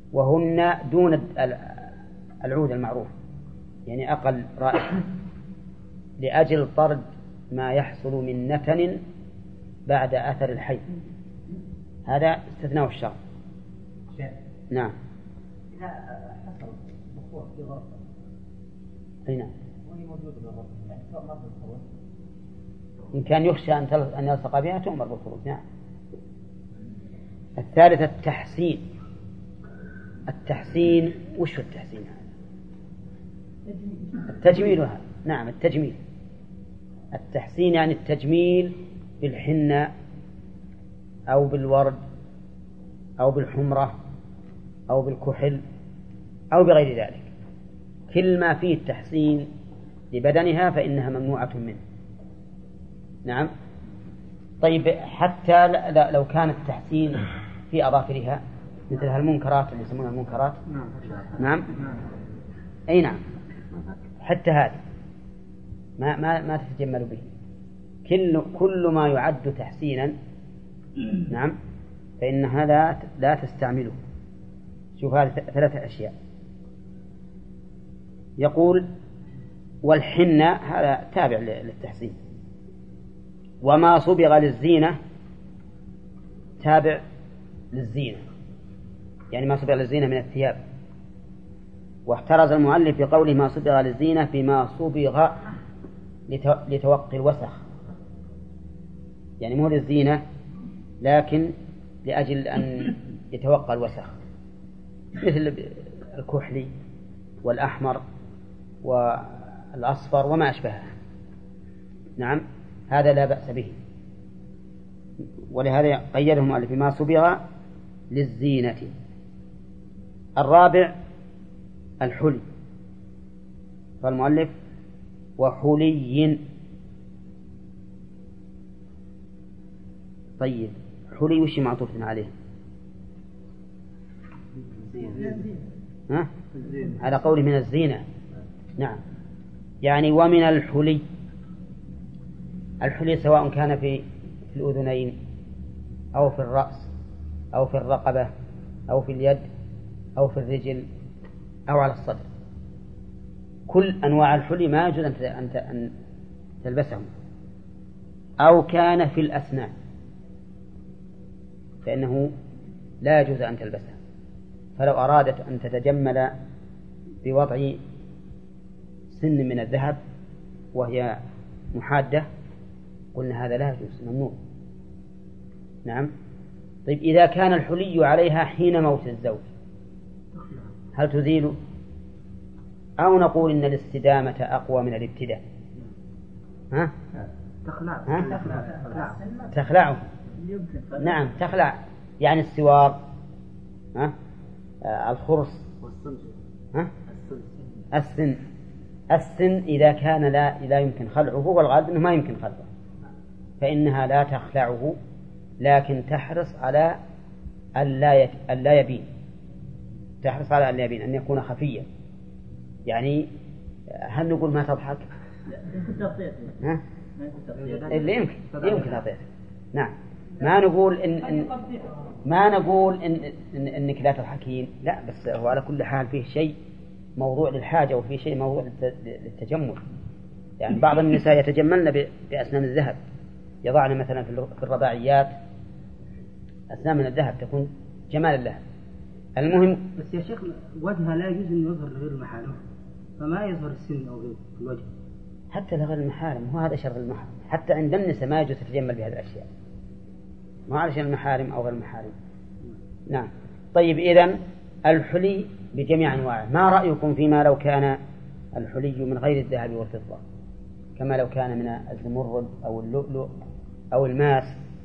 وهن دون العود المعروف، يعني أقل رائحة، لأجل طرد ما يحصل من نتن بعد أثر الحي. هذا استثناء الشرع. نعم. إذا حصل بخور في غرفة أي نعم، وهي موجودة بالغرفة يعني تؤمر بالخروج. إن كان يخشى أن أن يلصق بها تؤمر بالخروج. نعم. الثالثة التحسين. التحسين وش هو التحسين هذا؟ التجميل هذا. نعم التجميل. التحسين يعني التجميل بالحنة أو بالورد أو بالحمرة أو بالكحل أو بغير ذلك، كل ما فيه التحسين لبدنها فإنها ممنوعة منه. نعم. طيب حتى لو كان التحسين في أظافرها مثل هالمنكرات اللي يسمونها المنكرات. نعم. أي نعم، حتى هذا ما ما ما تتجمل به. كل كل ما يعد تحسينا نعم فإن هذا لا تستعمله. شوف هذه ثلاثة أشياء. يقول والحنة هذا تابع للتحسين، وما صبغ للزينة تابع للزينة، يعني ما صبغ للزينة من الثياب. واحترز المؤلف بقوله ما صبغ للزينة بما صبغ لتوقي الوسخ، يعني مو للزينة لكن لأجل أن يتوقى الوسخ، مثل الكحلي والأحمر والأصفر وما أشبهه. نعم هذا لا بأس به، ولهذا قيده المؤلف بما صبغ للزينة. الرابع الحلي، فالمؤلف وحلي. طيب حلي وش معطوف عليه؟ ها؟ على قوله من الزينة. نعم، يعني ومن الحلي. الحلي سواء كان في الأذنين أو في الرأس أو في الرقبة أو في اليد أو في الرجل أو على الصدر، كل أنواع الحلي ما يجوز أن تلبسهم. أو كان في الأسنان فإنه لا يجوز أن تلبسها. فلو أرادت أن تتجمل بوضع سن من الذهب وهي محادة قلنا هذا لا يجوز، ممنوع. نعم. طيب إذا كان الحلي عليها حين موت الزوج هل تزيله؟ أو نقول إن الاستدامة أقوى من الابتداء؟ ها؟ تخلع. ها؟ تخلعه. نعم تخلع، يعني السوار، ها؟ آه الخرص، ها؟ السن. السن إذا كان لا لا يمكن خلعه، والغالب أنه ما يمكن خلعه، فإنها لا تخلعه، لكن تحرص على ألا يبين، تحرص على ألا يبين، أن يكون خفيا. يعني هل نقول ما تضحك؟ ها؟ اللي يمكن يمكن تضحك. نعم. ما نقول إن, إن ما نقول إن, إن إنك لا تضحكين، لا، بس هو على كل حال فيه شيء موضوع للحاجة وفيه شيء موضوع للتجمل. يعني بعض النساء يتجملن بأسنان الذهب، يضعن مثلا في الرباعيات أسنان من الذهب تكون جمالا لها. المهم بس يا شيخ وجهها لا يجوز أن يظهر غير المحارم، فما يظهر السن أو غير الوجه حتى لغير المحارم. هو هذا شر المحارم، حتى عند النساء ما يجوز تتجمل بهذه الأشياء، ما علشان المحارم أو غير المحارم. نعم. طيب إذن الحلي بجميع أنواعه. ما رأيكم فيما لو كان الحلي من غير الذهب والفضة، كما لو كان من الزمرد أو اللؤلؤ أو الماس؟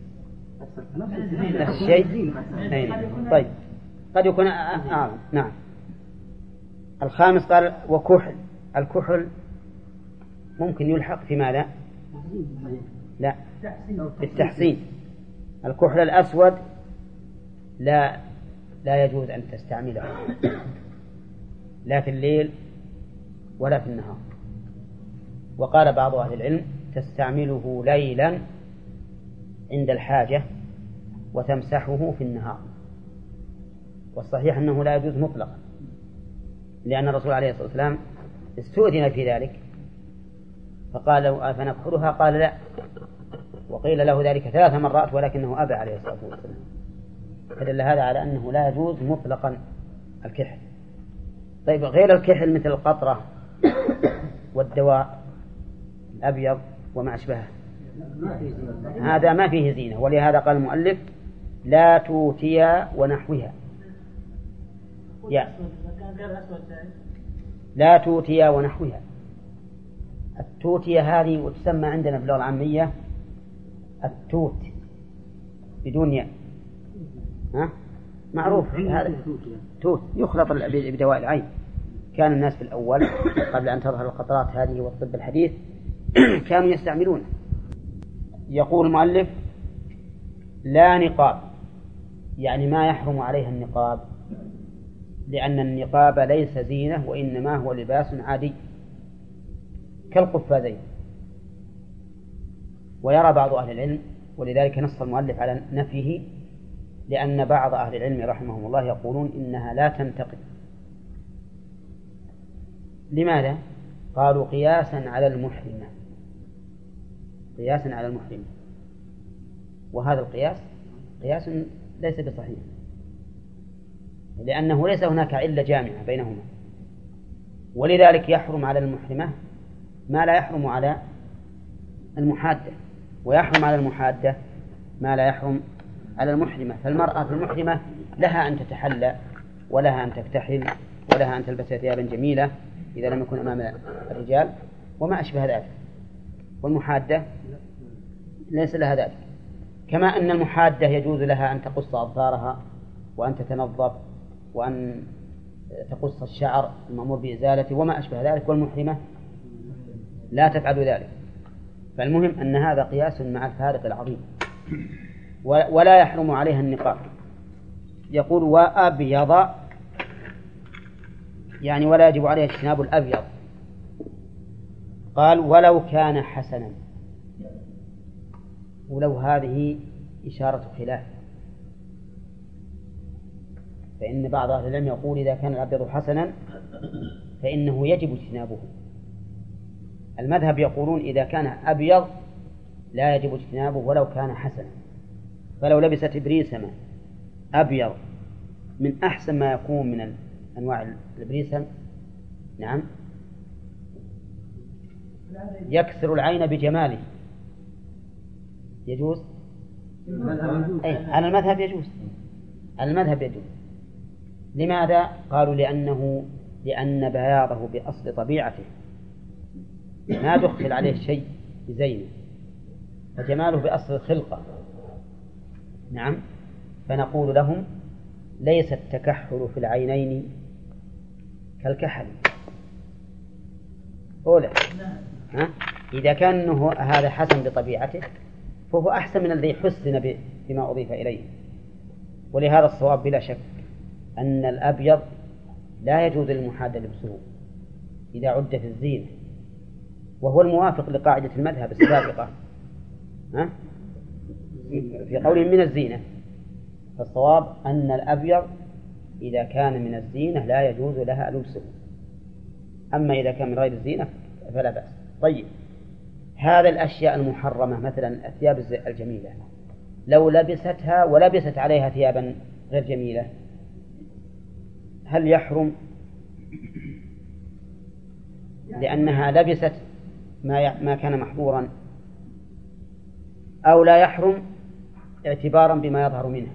نفس الشيء. طيب قد يكون آه. نعم. الخامس قال وكحل. الكحل ممكن يلحق في ماذا؟ لا، بالتحسين. الكحل الأسود لا لا يجوز أن تستعمله لا في الليل ولا في النهار. وقال بعض أهل العلم تستعمله ليلا عند الحاجة وتمسحه في النهار. والصحيح أنه لا يجوز مطلقا، لأن الرسول عليه الصلاة والسلام استؤذن في ذلك فقال له أفنكحلها؟ قال لا، وقيل له ذلك ثلاث مرات ولكنه أبى عليه الصلاة والسلام. فدل هذا على أنه لا يجوز مطلقا الكحل. طيب غير الكحل مثل القطرة والدواء الأبيض وما أشبهه هذا ما فيه زينة، ولهذا قال المؤلف لا توتيا ونحوها. يا لا توتيا ونحوها. التوتية هذه وتسمى عندنا في اللغة العامية التوت بدون ياء، ها معروف هذا توت يخلط بدواء العين. كان الناس في الأول قبل أن تظهر القطرات هذه والطب الحديث كانوا يستعملون. يقول المؤلف لا نقاب، يعني ما يحرم عليها النقاب، لأن النقاب ليس زينة وإنما هو لباس عادي كالقفازين. ويرى بعض أهل العلم، ولذلك نص المؤلف على نفيه، لأن بعض أهل العلم رحمهم الله يقولون إنها لا تنتقد. لماذا؟ قالوا قياسا على المحرمة، قياسا على المحرمة، وهذا القياس قياس ليس بصحيح، لأنه ليس هناك علة جامعة بينهما، ولذلك يحرم على المحرمة ما لا يحرم على المحادة، ويحرم على المحادة ما لا يحرم على المحرمة. فالمرأة المحرمة لها أن تتحلى ولها أن تكتحل ولها أن تلبس ثيابا جميلة إذا لم يكن أمام الرجال وما أشبه ذلك، والمحادة ليس لها ذلك. كما أن المحادة يجوز لها أن تقص أظفارها وأن تتنظف وأن تقص الشعر المأمور بإزالته وما أشبه ذلك، والمحرمة لا تفعل ذلك. فالمهم أن هذا قياس مع الفارق العظيم. ولا يحرم عليها النقاب. يقول وأبيض، يعني ولا يجب عليها اجتناب الأبيض. قال ولو كان حسنا، ولو هذه إشارة خلاف، فإن بعض أهل العلم يقول إذا كان الأبيض حسنا فإنه يجب اجتنابه. المذهب يقولون إذا كان أبيض لا يجب اجتنابه ولو كان حسنا. فلو لبست بريسما أبيض من أحسن ما يكون من أنواع البريسم، نعم، يكسر العين بجماله، يجوز؟ أي على المذهب يجوز، على المذهب يجوز. لماذا؟ قالوا لأنه لأن بياضه بأصل طبيعته ما دخل عليه شيء بزينه، فجماله بأصل الخلقة. نعم، فنقول لهم ليس التكحل في العينين كالكحل أولى. ها؟ إذا كان هذا حسن بطبيعته فهو أحسن من الذي حسن بما أضيف إليه. ولهذا الصواب بلا شك أن الأبيض لا يجوز للمحادة لبسه إذا عد في الزينة، وهو الموافق لقاعدة المذهب السابقة ها؟ في قولهم من الزينة. فالصواب أن الأبيض إذا كان من الزينة لا يجوز لها لبسه، أما إذا كان من غير الزينة فلا بأس. طيب، هذا الأشياء المحرمة مثلا الثياب الجميلة لو لبستها ولبست عليها ثيابا غير جميلة هل يحرم؟ لأنها لبست ما ما كان محظورا، أو لا يحرم اعتبارا بما يظهر منها؟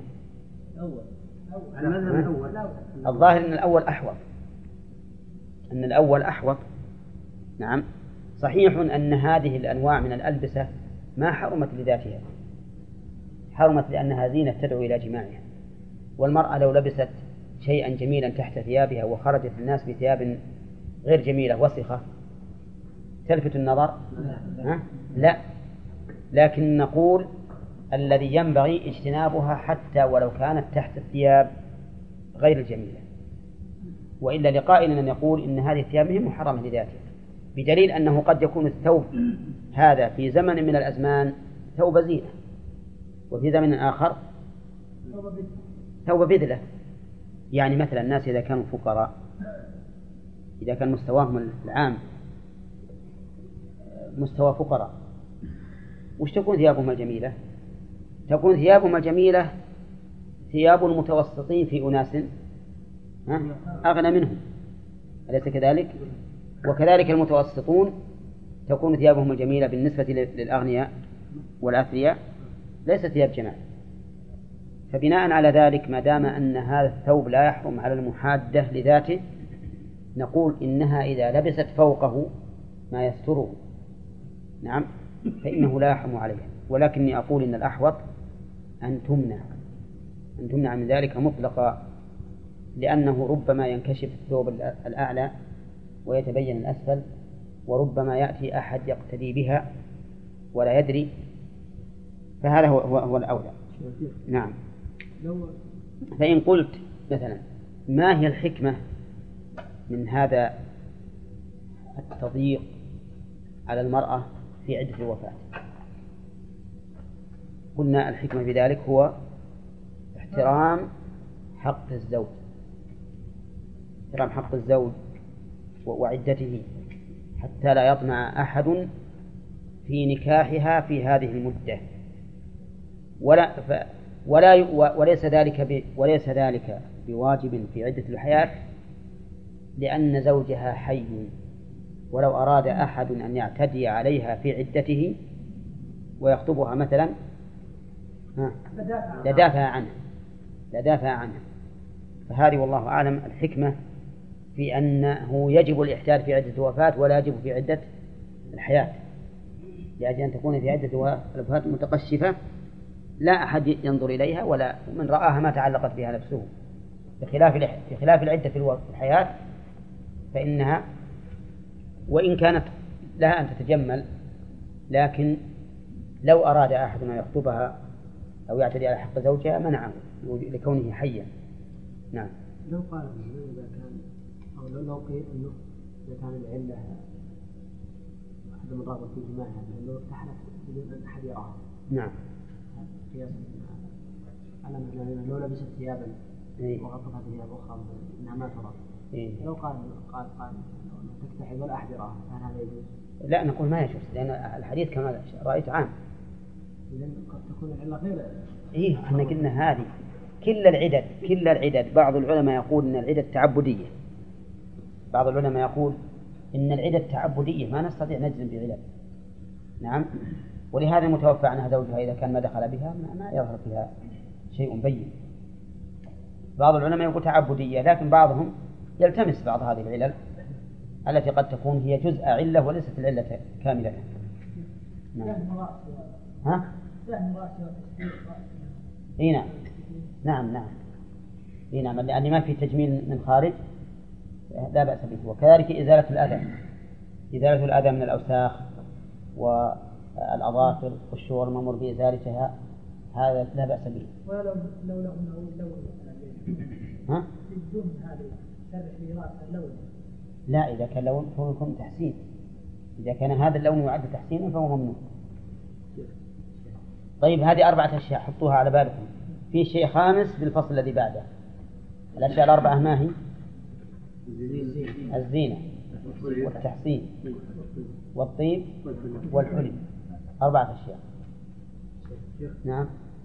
الظاهر أن الأول أحوط، أن الأول أحوط. نعم، صحيح أن هذه الأنواع من الألبسة ما حرمت لذاتها، حرمت لأنها زينة تدعو إلى جماعها. والمرأة لو لبست شيئا جميلا تحت ثيابها وخرجت الناس بثياب غير جميلة وسخة تلفت النظر؟ ها؟ لا، لكن نقول الذي ينبغي اجتنابها حتى ولو كانت تحت الثياب غير الجميلة، وإلا لقائل أن يقول إن هذه الثياب هي محرمة لذاتها، بدليل أنه قد يكون الثوب هذا في زمن من الأزمان ثوب زينة، وفي زمن آخر ثوب بذلة، يعني مثلا الناس إذا كانوا فقراء، إذا كان مستواهم العام مستوى فقراء، وش تكون ثيابهم الجميلة؟ تكون ثيابهم الجميلة ثياب المتوسطين في أناس أغنى منهم، أليس كذلك؟ وكذلك المتوسطون تكون ثيابهم الجميلة بالنسبة للأغنياء والأثرياء ليست ثياب جمال. فبناء على ذلك ما دام أن هذا الثوب لا يحرم على المحادة لذاته، نقول إنها إذا لبست فوقه ما يستره، نعم، فإنه لا يحرم عليها. ولكني أقول إن الأحوط أن تمنع أن تمنع من ذلك مطلقا، لأنه ربما ينكشف الثوب الأعلى ويتبين الأسفل، وربما يأتي أحد يقتدي بها ولا يدري، فهذا هو, هو, هو الأولى. نعم. فإن قلت مثلا ما هي الحكمة من هذا التضييق على المرأة في عدة الوفاة؟ قلنا الحكمة في ذلك هو احترام حق الزوج، احترام حق الزوج وعدته، حتى لا يطمع أحد في نكاحها في هذه المدة، ولا ف ولا وليس ذلك ب وليس ذلك بواجب في عدة الحياة، لأن زوجها حي، ولو أراد أحد أن يعتدي عليها في عدته ويخطبها مثلا لدافع عنها لدافع عنها فهذه والله أعلم الحكمة في أنه يجب الإحتال في عدة الوفاة ولا يجب في عدة الحياة، لأجل أن تكون في عدة الوفاة متقشفة لا أحد ينظر إليها، ولا من رآها ما تعلقت بها نفسه، بخلاف بخلاف العدة في الحياة فإنها وإن كانت لها أن تتجمل، لكن لو أراد أحد أن يخطبها أو يعتدي على حق زوجها منعه لكونه حيا. نعم. لو قال إذا كان أو لو لو قيل إنه إذا كان العلة عدم الرغبة في جماعها لأنه ارتحلت بدون أن أحد يراها. نعم. قياسا على أنه لو لبست ثيابا وغطتها بثياب أخرى إنها ما ترى. إيه؟ لو قال قال قال تكتحل ولا أحد يراها فهل هذا يجوز؟ لا، نقول ما يجوز، لأن الحديث كما رأيت عام. إذن قد تكون العلة غير. إيه، احنا قلنا هذه كل العدد كل العدد بعض العلماء يقول إن العدد تعبدية، بعض العلماء يقول إن العدد تعبدية ما نستطيع نجزم بعلل. نعم. ولهذا متوفى عنها زوجها إذا كان ما دخل بها ما يظهر فيها شيء بين. بعض العلماء يقول تعبدية، لكن بعضهم يلتمس بعض هذه العلل التي قد تكون هي جزء علة وليست العلة كاملة. نعم. ها؟ إيه نعم. نعم نعم. إيه نعم، لأن ما في تجميل من خارج لا بأس به. وكذلك إزالة الأذى، إزالة الأذى من الأوساخ والأظافر والشعور المأمور بإزالتها، هذا لا بأس به. ولو لو لو لو ها؟ بدون هذا شرح لرأس اللون. لا، إذا كان لون فهو يكون تحسين، إذا كان هذا اللون يعد تحسينا فهو ممنوع. طيب، هذه أربعة أشياء حطوها على بالكم. في شيء خامس بالفصل الذي بعده. الأشياء الأربعة ما هي؟ الزينة والتحسين والطيب والحلي، أربعة أشياء. نعم.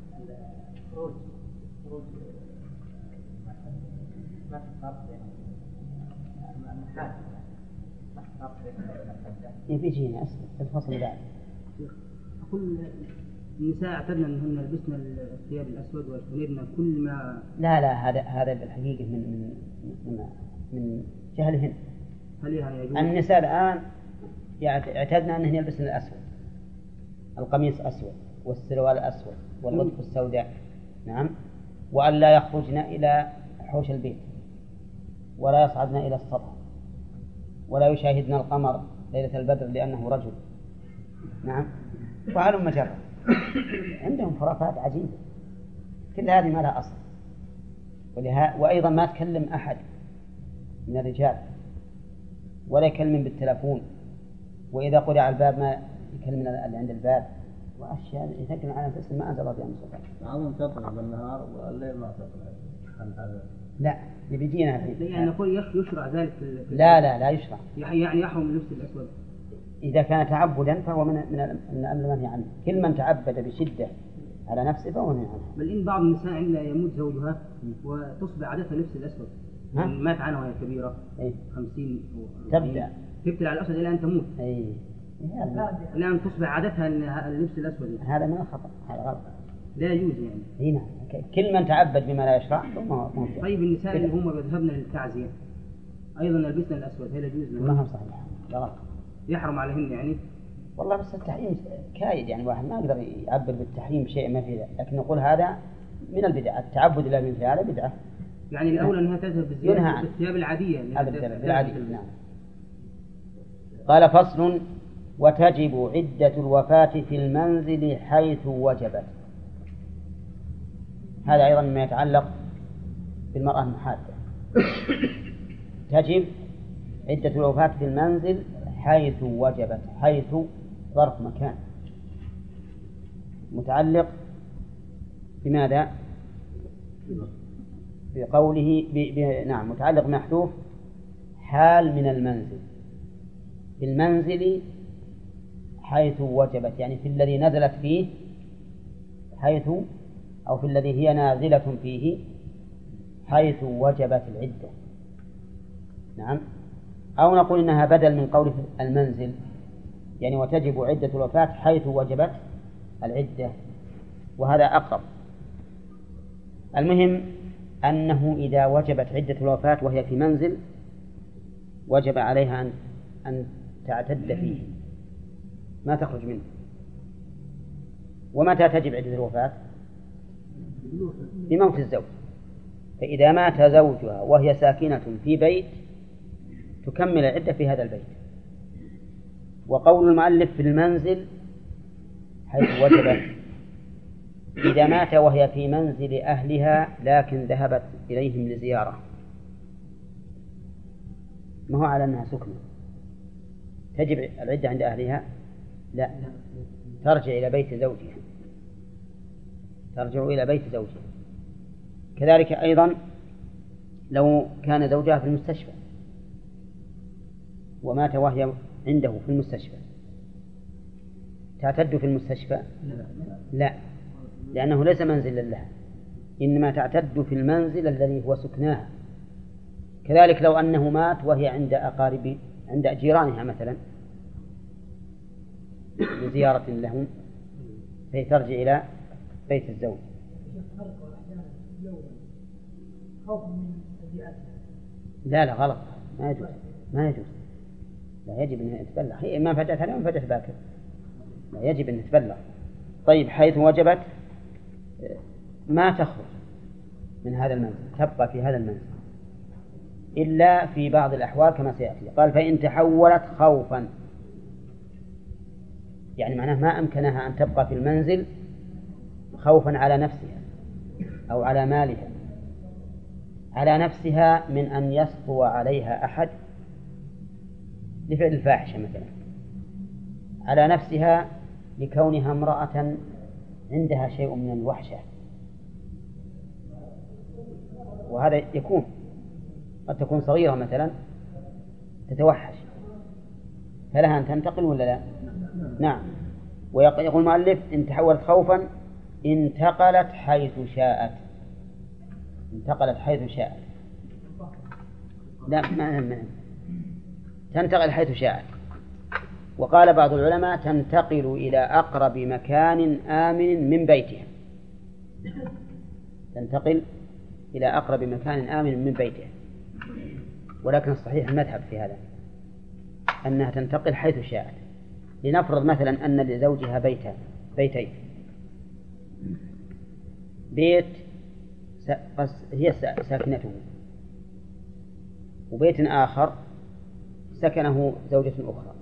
في شيء هنا الفصل اللي بعده. أقول النساء اعتدنا أنهن يلبسن الثياب الأسود ويجتنبن كل ما. لا لا، هذا هذا بالحقيقة من من من, من جهلهن. النساء الآن اعتدنا أنهن يلبسن الأسود، القميص أسود والسروال أسود واللطف السوداء. نعم. وأن لا يخرجن إلى حوش البيت ولا يصعدن إلى السطح ولا يشاهدن القمر ليلة البدر لأنه رجل. نعم. وهلم جرا، عندهم خرافات عجيبة كل هذه ما لها أصل. ولها وأيضا ما تكلم أحد من الرجال ولا يكلم بالتلفون، وإذا قرع الباب ما يكلم اللي عند الباب، وأشياء يتكلم على نفسه ما أنزل الله بها من سلطان. بعضهم تطلع بالنهار والليل ما تطلع. هل هذا لا بيجينا الحين. يعني نقول يشرع ذلك في لا لا لا يشرع. يعني يحرم اللبس الأسود إذا كان تعبدا فهو من من من الأمر المنهي عنه. كل من تعبد بشدة على نفسه فهو منهي عنه. بل إن بعض النساء عندما يموت زوجها وتصبح عادتها لبس الأسود، يعني مات عنها وهي كبيرة إيه؟ خمسين تبدأ تبتلع على الأسود إلى أن تموت. إيه. إلى أن تصبح عادتها اللبس الأسود. هذا من الخطأ، هذا غلط. لا يجوز يعني. إيه نعم. كل من تعبد بما لا يشرع ثم هو. طيب النساء اللي هم يذهبن للتعزية أيضا يلبسن الأسود، هل يجوز؟ ما هو صحيح، لا غلط. يحرم عليهن يعني. والله بس التحريم كايد، يعني واحد ما يقدر يعبر بالتحريم بشيء ما فيه، لكن نقول هذا من البدع. التعبد إلى مثل هذا بدعة. يعني الأولى أنها تذهب بالثياب العادية. هذا بالعادي. نعم. قال فصل: وتجب عدة الوفاة في المنزل حيث وجبت. هذا أيضا ما يتعلق بالمرأة المحادة. تجب عدة الوفاة في المنزل حيث وجبت. حيث ظرف مكان متعلق بماذا؟ بقوله ب... ب... نعم متعلق محذوف حال من المنزل. في المنزل حيث وجبت، يعني في الذي نزلت فيه، حيث أو في الذي هي نازلة فيه حيث وجبت العدة. نعم. أو نقول إنها بدل من قول المنزل، يعني وتجب عدة الوفاة حيث وجبت العدة، وهذا أقرب. المهم أنه إذا وجبت عدة الوفاة وهي في منزل وجب عليها أن أن تعتد فيه، ما تخرج منه. ومتى تجب عدة الوفاة؟ بموت الزوج. فإذا مات زوجها وهي ساكنة في بيت تكمل العدة في هذا البيت. وقول المؤلف في المنزل حيث وجبت، إذا مات وهي في منزل أهلها لكن ذهبت إليهم لزيارة، ما هو على أنها سكنة تجب العدة عند أهلها؟ لا، ترجع إلى بيت زوجها، ترجع إلى بيت زوجها. كذلك أيضا لو كان زوجها في المستشفى ومات وهي عنده في المستشفى، تعتد في المستشفى؟ لا، لأنه ليس منزلا لها، إنما تعتد في المنزل الذي هو سكناها. كذلك لو أنه مات وهي عند أقارب عند جيرانها مثلا لزيارة لهم، فهي ترجع إلى بيت الزوج. لا لا غلط، ما يجوز، ما يجوز، لا يجب أن تبلغ. هي ما فتحت عليهم فتح باكر، لا يجب أن تبلغ. طيب حيث وجبت ما تخرج من هذا المنزل، تبقى في هذا المنزل إلا في بعض الأحوال كما سيأتي. قال فإن تحولت خوفا، يعني معناه ما أمكنها أن تبقى في المنزل خوفا على نفسها أو على مالها. على نفسها من أن يسطو عليها أحد لفعل الفاحشة مثلا، على نفسها لكونها امرأة عندها شيء من الوحشة، وهذا يكون قد تكون صغيرة مثلا تتوحش، فلها أن تنتقل ولا لا؟ نعم. ويقول المؤلف إن تحولت خوفا انتقلت حيث شاءت، انتقلت حيث شاءت، لا ما ما تنتقل حيث شاءت. وقال بعض العلماء تنتقل إلى أقرب مكان آمن من بيتها، تنتقل إلى أقرب مكان آمن من بيتها. ولكن الصحيح المذهب في هذا أنها تنتقل حيث شاءت. لنفرض مثلا أن لزوجها بيتا بيتين، بيت هي ساكنته وبيت آخر سكنه زوجة أخرى،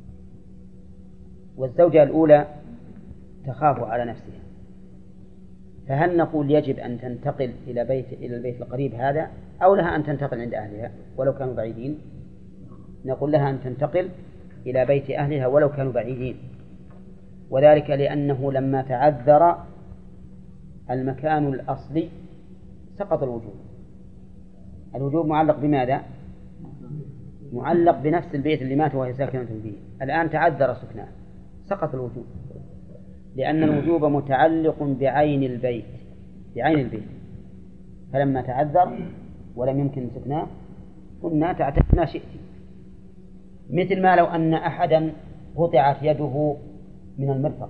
والزوجة الأولى تخاف على نفسها، فهل نقول يجب أن تنتقل إلى بيت إلى البيت القريب هذا، أو لها أن تنتقل عند أهلها ولو كانوا بعيدين؟ نقول لها أن تنتقل إلى بيت أهلها ولو كانوا بعيدين، وذلك لأنه لما تعذر المكان الأصلي سقط الوجوب، الوجوب معلق بماذا؟ معلق بنفس البيت اللي مات وهي ساكنة فيه. الآن تعذر سكناه سقط الوجوب، لأن الوجوب متعلق بعين البيت بعين البيت فلما تعذر ولم يمكن سكناه قلنا تعتد ما شئت. مثل ما لو أن أحدا قطعت يده من المرفق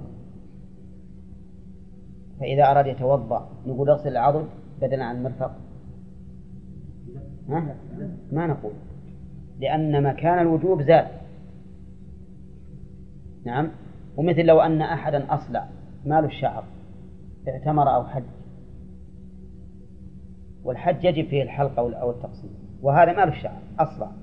فإذا أراد يتوضأ نقول اغسل العضد بدلا عن المرفق؟ ها؟ ما نقول، لأن مكان الوجوب زاد. نعم. ومثل لو أن أحدا أصلع مال الشعر اعتمر أو حج، والحج يجب فيه الحلق أو التقصير، وهذا مال الشعر أصلع،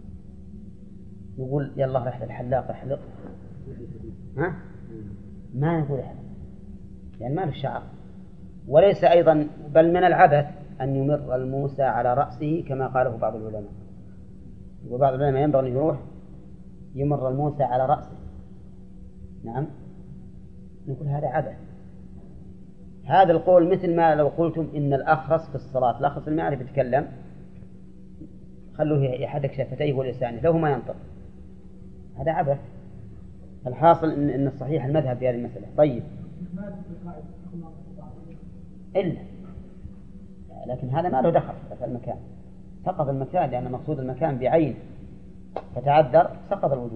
نقول يلا رح الحلاق احلق؟ ها؟ ما نقول احلق يعني مال الشعر. وليس أيضا بل من العبث أن يمر الموسى على رأسه كما قاله بعض العلماء، وبعض العلماء ينبغي أن يروح يمر الموسى على رأسه. نعم. نقول هذا عبث. هذا القول مثل ما لو قلتم إن الأخرس في الصلاة، الأخرس اللي ما يعرف يتكلم خلوه يحرك شفتيه ولسانه له ما ينطق، هذا عبث. الحاصل إن, إن الصحيح المذهب في هذه المسألة. طيب إلا لكن هذا ما له دخل في المكان، سقط المكان لأن مقصود المكان بعين فتعذر سقط الوجود.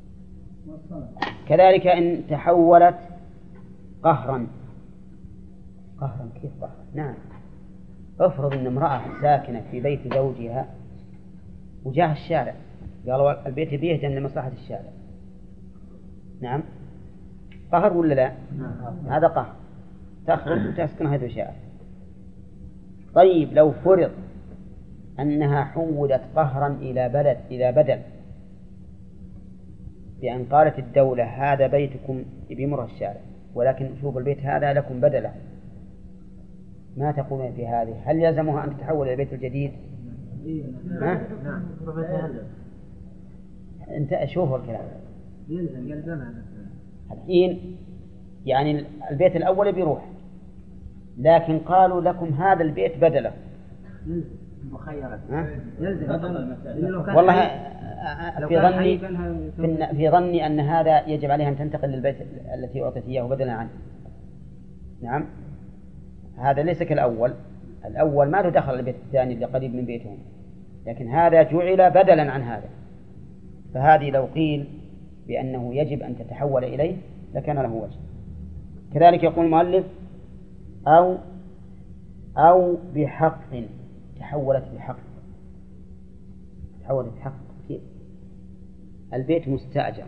كذلك إن تحولت قهرا. قهرا كيف قهرا؟ نعم. افرض أن امرأة ساكنة في بيت زوجها وجاء الشارع قالوا البيت بيهدم لمصلحة الشارع. نعم. قهر ولا لا؟ هذا قهر، تخرج وتسكن هذا الشارع. طيب لو فرض أنها حولت قهرا إلى بلد إلى بدل، بأن قالت الدولة هذا بيتكم بمر الشارع ولكن شوف البيت هذا لكم بدلا، ما تقولون في هذه؟ هل يلزمها أن تتحول إلى البيت الجديد؟ ها؟ أنت شوفوا الكلام الحين، يعني البيت الأول بيروح لكن قالوا لكم هذا البيت بدله مخيرة. والله في ظني في ظني أن هذا يجب عليها أن تنتقل للبيت التي أعطت إياه بدلا عنه. نعم. هذا ليس كالأول، الأول ما له دخل البيت الثاني اللي قريب من بيتهم، لكن هذا جعل بدلا عن هذا. فهذه لو قيل بأنه يجب أن تتحول إليه لكان له وجه. كذلك يقول المؤلف أو أو بحق، تحولت بحق. تحولت بحق كيف؟ البيت مستأجر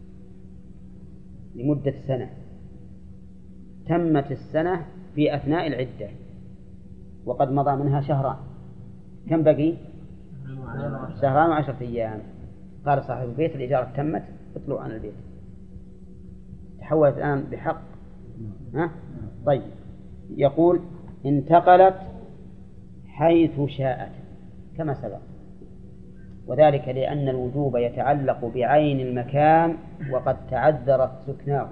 لمدة سنة، تمت السنة في أثناء العدة وقد مضى منها شهران، كم بقي؟ شهران وعشرة أيام. قال صاحب البيت الإجارة تمت اطلعوا عن البيت. تحولت الآن بحق. ها؟ طيب يقول انتقلت حيث شاءت كما سبق، وذلك لأن الوجوب يتعلق بعين المكان وقد تعذرت سكناه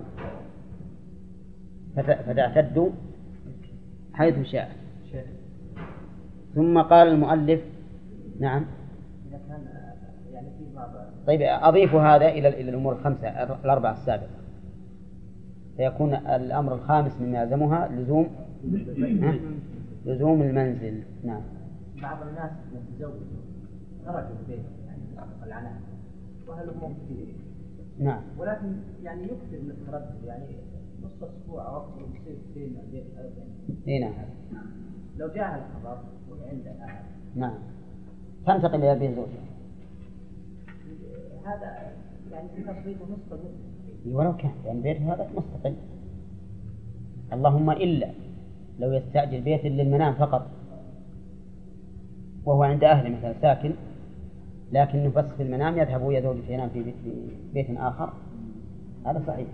فتعتد حيث شاءت. ثم قال المؤلف نعم. طيب أضيف هذا إلى إلى الأمور الخمسة الأربعة السابقة فيكون الأمر الخامس مما يلزمها لزوم لزوم المنزل. نعم. بعض الناس يتزوجوا خرجوا البيت يعني العناء وهل هم كثير. نعم. ولكن يعني يكثر من التردد، يعني نص أسبوع أو أكثر يصير كثير من البيت أيضا. نعم. لو جاء الخبر وعند أحد. نعم. تنتقل إلى بيت زوجها. هذا يعني في تصريف مستقل. ولو كان يعني بيت هذا مستقل، اللهم إلا لو يستأجر بيت للمنام فقط وهو عند أهله مثلا ساكن، لكنه بس في المنام يذهب ويا زوجته ينام في بيت, في بيت آخر، هذا صحيح.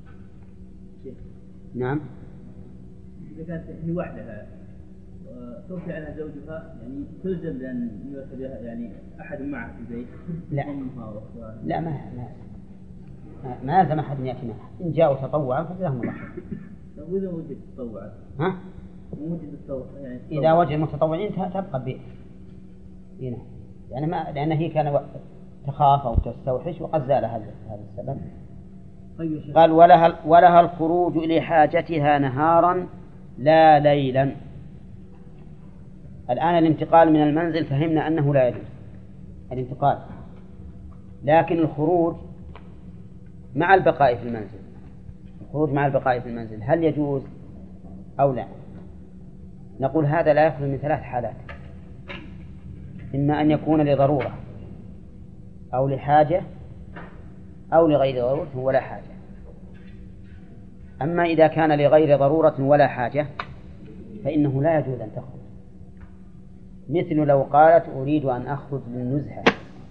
نعم. إذا كانت هي وحدها توفي عنها زوجها يعني تلزم بأن يوفي يعني أحد معه في البيت؟ لا لا ما ما ما لازم أحد يأتي معه، إن جاءوا تطوعا فلهم الله. طيب إذا وجد تطوعا؟ ها؟ وجد التطوع يعني إذا وجد المتطوعين تبقى البيت. هنا يعني ما لأن هي كان تخاف أو تستوحش وقد زال هذا هذا السبب. قال ولها ولها الخروج لحاجتها نهارا لا ليلا. الآن الانتقال من المنزل فهمنا أنه لا يجوز الانتقال، لكن الخروج مع البقاء في المنزل الخروج مع البقاء في المنزل هل يجوز أو لا؟ نقول هذا لا يخلو من ثلاث حالات: إما أن يكون لضرورة أو لحاجة أو لغير ضرورة ولا حاجة. أما إذا كان لغير ضرورة ولا حاجة فإنه لا يجوز أن تخرج، مثل لو قالت أريد أن أخرج للنزهة،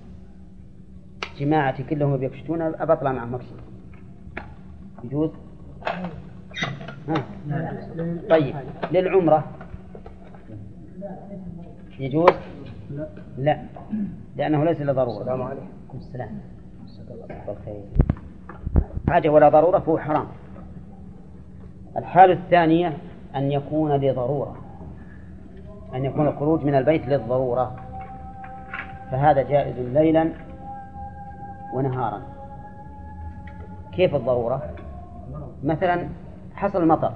جماعتي كلهم بيكشتون أبطلع معهم مكشف، يجوز؟ ها؟ طيب للعمرة يجوز؟ لا، لأنه ليس لضرورة. السلام عليكم. السلام. حاجة ولا ضرورة فهو حرام. الحالة الثانية أن يكون لضرورة، أن يكون الخروج من البيت للضرورة، فهذا جائز ليلا ونهارا. كيف الضرورة؟ مثلا حصل مطر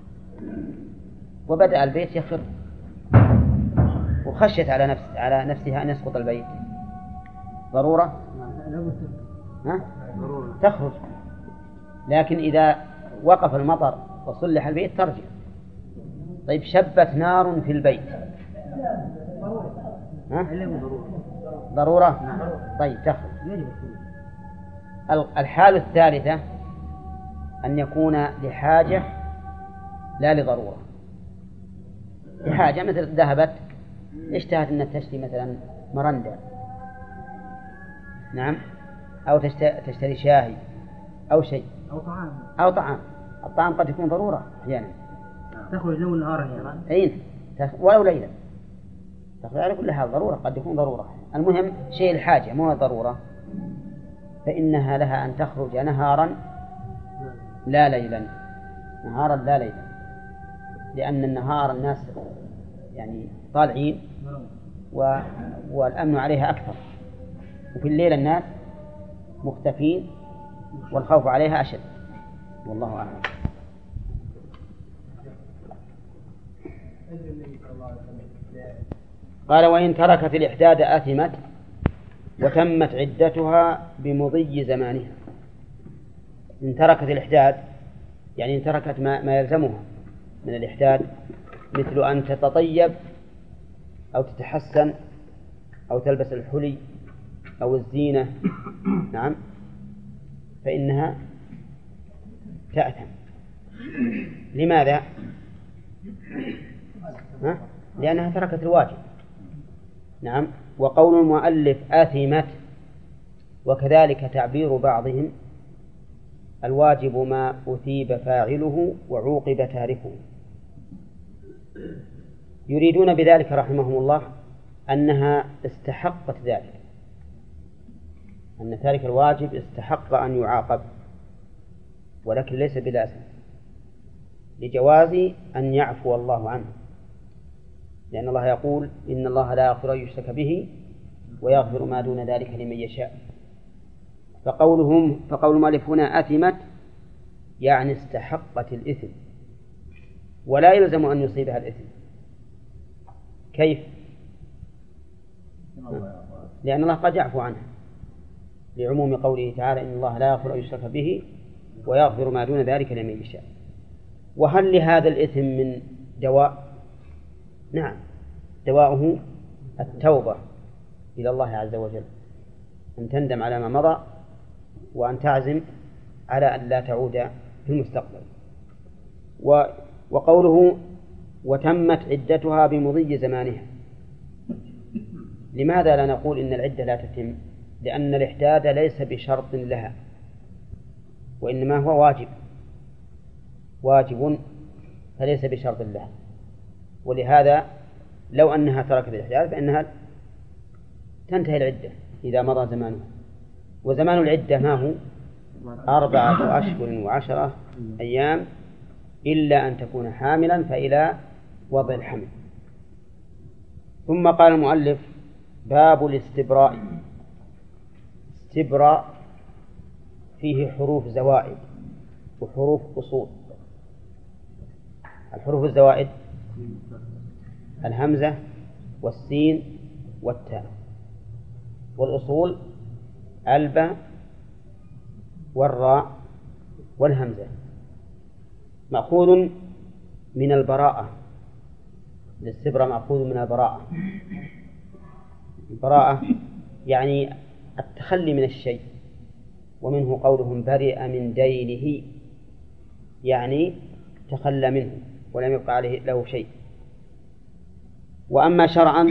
وبدأ البيت يخر وخشيت على نفس على نفسها أن يسقط البيت، ضرورة؟ ها؟ تخرج. لكن إذا وقف المطر وصلح البيت ترجع. طيب شبت نار في البيت، ها؟ ضرورة؟ طيب تخرج. الحالة الثالثة أن يكون لحاجة لا لضرورة. لحاجة مثل ذهبت اشتهت أن تشتري مثلا مرندة، نعم، أو تشتري شاهي أو شيء أو طعام أو طعام. الطعام قد يكون ضرورة أحيانا، تخرج لو نهارا يعني أين ولو ليلا، تخرج على كل حال ضرورة، قد يكون ضرورة. المهم شيء الحاجة مو ضرورة، فإنها لها أن تخرج نهارا لا ليلا، نهارا لا ليلا، لأن النهار الناس يعني طالعين و... والأمن عليها أكثر، وفي الليل الناس مختفين والخوف عليها أشد، والله أعلم. قال وإن تركت الإحداد آثمت وتمت عدتها بمضي زمانها. إن تركت الإحداد يعني إن تركت ما, ما يلزمها من الإحداد، مثل أن تتطيب أو تتحسن أو تلبس الحلي أو الزينة، نعم، فإنها تأثم. لماذا؟ ها؟ لأنها تركت الواجب. نعم. وقول المؤلف آثمت وكذلك تعبير بعضهم الواجب ما أثيب فاعله وعوقب تاركه. يريدون بذلك رحمهم الله أنها استحقت ذلك، أن تارك الواجب استحق أن يعاقب، ولكن ليس بلازم، لجواز أن يعفو الله عنه، لأن الله يقول إن الله لا يغفر أن يشرك به ويغفر ما دون ذلك لمن يشاء. فقولهم فقول المؤلف هنا أثمت يعني استحقت الإثم، ولا يلزم أن يصيبها الإثم. كيف؟ لأن الله قد يعفو عنها، لعموم قوله تعالى إن الله لا يغفر أن يشرك به ويغفر ما دون ذلك لمن يشاء. وهل لهذا الإثم من دواء؟ نعم، دواؤه التوبة إلى الله عز وجل، أن تندم على ما مضى وأن تعزم على أن لا تعود في المستقبل. وقوله وتمت عدتها بمضي زمانها، لماذا لا نقول إن العدة لا تتم؟ لأن الإحداد ليس بشرط لها، وإنما هو واجب واجب فليس بشرط لها. ولهذا لو أنها تركت الإحداد فإنها تنتهي العدة إذا مضى زمانها. وزمان العدة ما هو؟ أربعة أشهر وعشرة أيام، إلا أن تكون حاملا فإلى وضع الحمل. ثم قال المؤلف باب الاستبراء. استبراء فيه حروف زوائد وحروف أصول. الحروف الزوائد الهمزة والسين والتاء، والأصول الباء والراء والهمزة، مأخوذ من البراءة. الاستبراء مأخوذ من البراءة. البراءة يعني التخلي من الشيء، ومنه قولهم برئ من دينه، يعني تخلى منه ولم يبقى عليه له شيء. وأما شرعا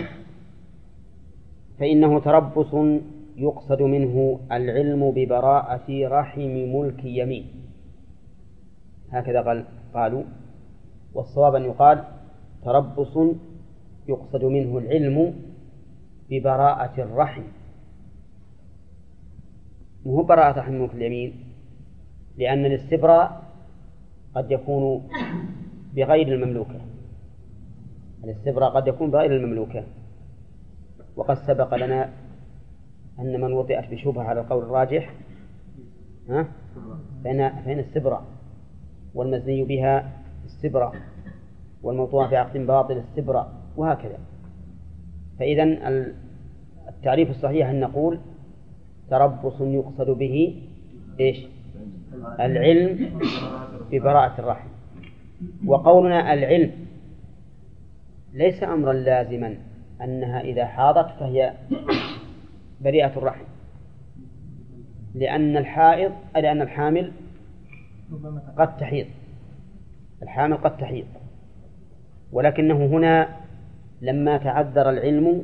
فإنه تربص يقصد منه العلم ببراءة رحم ملك يمين، هكذا قال قالوا. والصواب أن يقال تربص يقصد منه العلم ببراءة الرحم، مو براءة رحم ملك اليمين، لأن الاستبراء قد يكون بغير المملوكة. الاستبراء قد يكون بغير المملوكة، وقد سبق لنا أن من وطئت بشبهة على القول الراجح ها فإن فإن استبراء، والمزني بها استبراء، والموضوع في عقد باطل استبراء، وهكذا. فإذن التعريف الصحيح أن نقول تربص يقصد به إيش؟ العلم ببراءة الرحم. وقولنا العلم ليس أمرا لازما أنها إذا حاضت فهي بريئة الرحم، لأن الحائض لأن الحامل قد تحيض، الحامل قد تحيض، ولكنه هنا لما تعذر العلم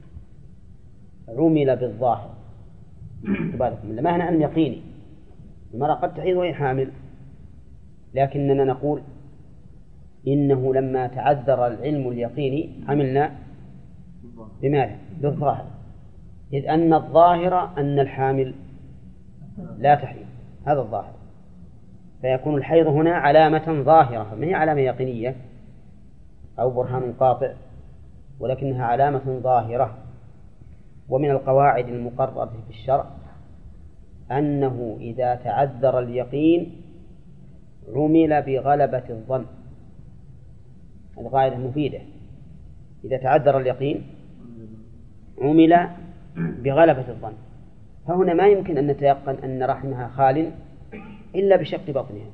عمل بالظاهر. لما هنا علم يقيني، المرأة قد تحيض وهي حامل، لكننا نقول إنه لما تعذر العلم اليقيني عملنا بماذا؟ بالظاهر، إذ أن الظاهر أن الحامل لا تحيض، هذا الظاهر، فيكون الحيض هنا علامة ظاهرة، ما هي علامة يقينية أو برهان قاطع، ولكنها علامة ظاهرة. ومن القواعد المقررة في الشرع أنه إذا تعذر اليقين عمل بغلبة الظن. هذه قاعدة مفيدة، إذا تعذر اليقين عمل بغلبة الظن. فهنا ما يمكن أن نتيقن أن رحمها خال إلا بشق بطنها،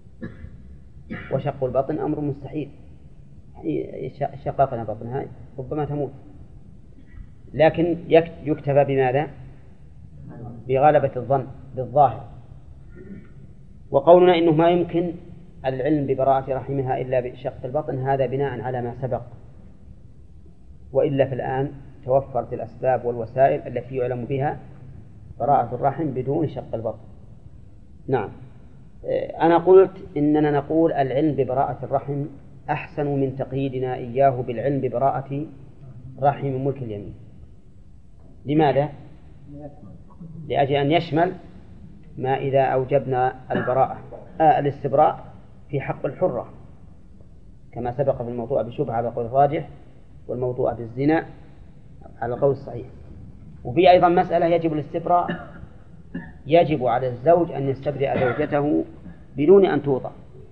وشق البطن أمر مستحيل، شقاقنا بطنها ربما تموت، لكن يكتفى بماذا؟ بغلبة الظن بالظاهر. وقولنا إنه ما يمكن العلم ببراءة رحمها إلا بشق البطن هذا بناء على ما سبق، وإلا في الآن توفرت الأسباب والوسائل التي يعلم بها براءة الرحم بدون شق البطن. نعم، أنا قلت إننا نقول العلم ببراءة الرحم أحسن من تقييدنا إياه بالعلم ببراءة رحم ملك اليمين. لماذا؟ لأجل أن يشمل ما إذا أوجبنا البراءة آه الاستبراء في حق الحرة، كما سبق في الموضوع بشبهة على القول الراجح، والموضوع بالزنا على القول الصحيح. وفي أيضا مسألة يجب الاستبراء، يجب على الزوج أن يستبرئ زوجته بدون أن توطأ،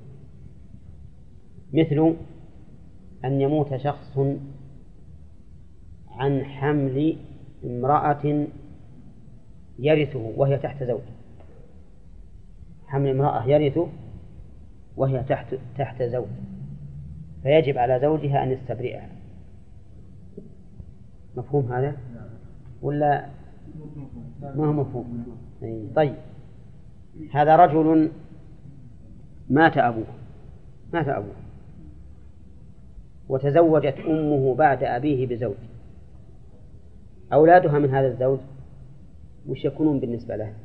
مثل أن يموت شخص عن حمل امرأة يرثه وهي تحت زوج، حمل امرأة يرثه وهي تحت تحت زوج، فيجب على زوجها أن يستبرئها. مفهوم هذا ولا ما هو مفهوم؟ طيب، هذا رجل مات أبوه مات أبوه وتزوجت أمه بعد أبيه بزوج، أولادها من هذا الزوج وش يكونون بالنسبة له؟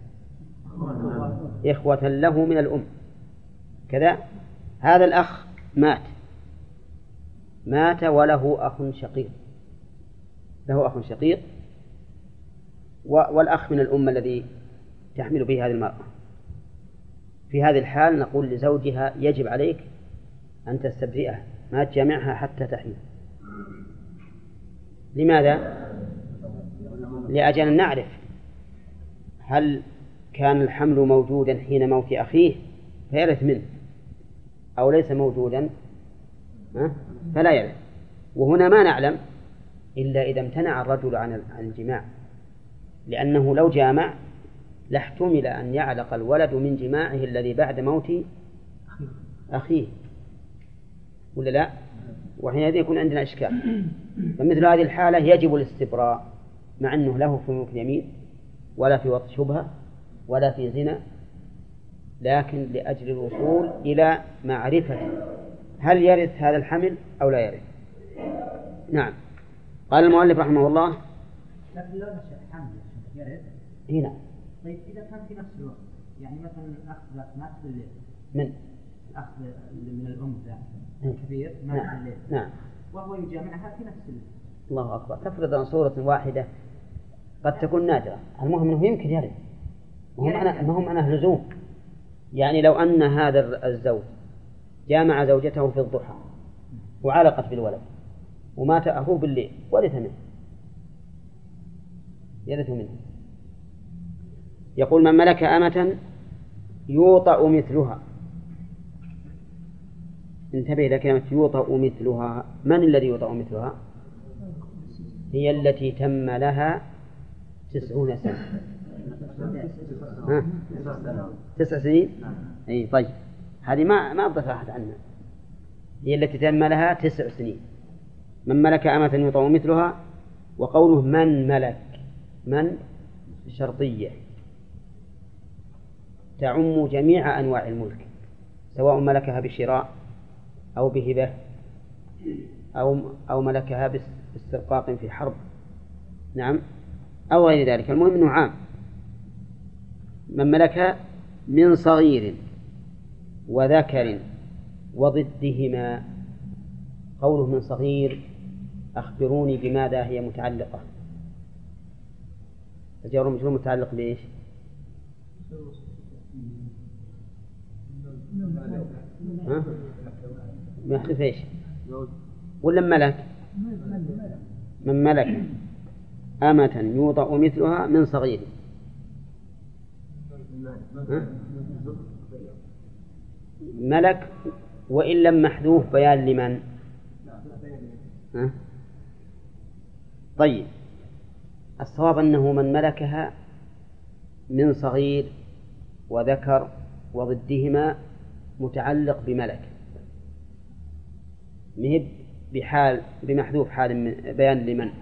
إخوة له من الأم كذا. هذا الأخ مات مات وله أخ شقيق له أخ شقيق والأخ من الأم الذي تحمل به هذه المرأة. في هذه الحال نقول لزوجها يجب عليك أن تستبرئها، ما تجمعها حتى تحيض. لماذا؟ لأجل أن نعرف هل كان الحمل موجودا حين موت أخيه فيرث منه أو ليس موجودا فلا يرث. وهنا ما نعلم إلا إذا امتنع الرجل عن الجماع، لأنه لو جامع لاحتمل أن يعلق الولد من جماعه الذي بعد موت أخيه ولا لا؟ وحينئذ يكون عندنا إشكال. فمثل هذه الحالة يجب الاستبراء، مع أنه له في ملك اليمين ولا في وطء شبهة ولا في زنا، لكن لأجل الوصول إلى معرفة هل يرث هذا الحمل أو لا يرث. نعم. قال المؤلف رحمه الله لكن لو نشأ حمل يرث هنا. طيب إذا كان في نفس الوقت، يعني مثلا الأخ ذات مات بالليل من الأخ من الأم ذات الكبير مات نعم. بالليل نعم. وهو يجامعها في نفس الليل. الله أكبر. تفرض عن صورة واحدة قد تكون نادرة، المهم أنه يمكن يرث، ما هم أنا لزوم. يعني لو أن هذا الزوج جامع زوجته في الضحى وعلقت بالولد ومات أخوه بالليل ورث منه، يرث منه. يقول من ملك أمة يوطأ مثلها. انتبه إلى كلمة يوطأ مثلها. من الذي يوطأ مثلها؟ هي التي تم لها تسعون سنة. ها؟ تسع سنين. أي طيب، هذه ما ما أبغى أحد عنها. هي التي تم لها تسع سنين. من ملك أمة يوطأ مثلها. وقوله من ملك، من شرطية تعم جميع أنواع الملك، سواء ملكها بشراء أو بهبة أو أو ملكها باسترقاق في حرب، نعم، أو غير ذلك. المهم أنه عام. من ملك من صغير وذكر وضدهما. قوله من صغير أخبروني بماذا هي متعلقة. الجار والمجرور متعلق بإيش؟ ها؟ محذوف إيش؟ ولا ملك؟ من ملك أمة يوطأ مثلها من صغير. ها؟ ملك وإن لم محذوف بيان لمن؟ ها؟ طيب، الصواب أنه من ملكها من صغير وذكر وضدهما متعلق بملك، مهب بحال بمحذوف حال من بيان لمن،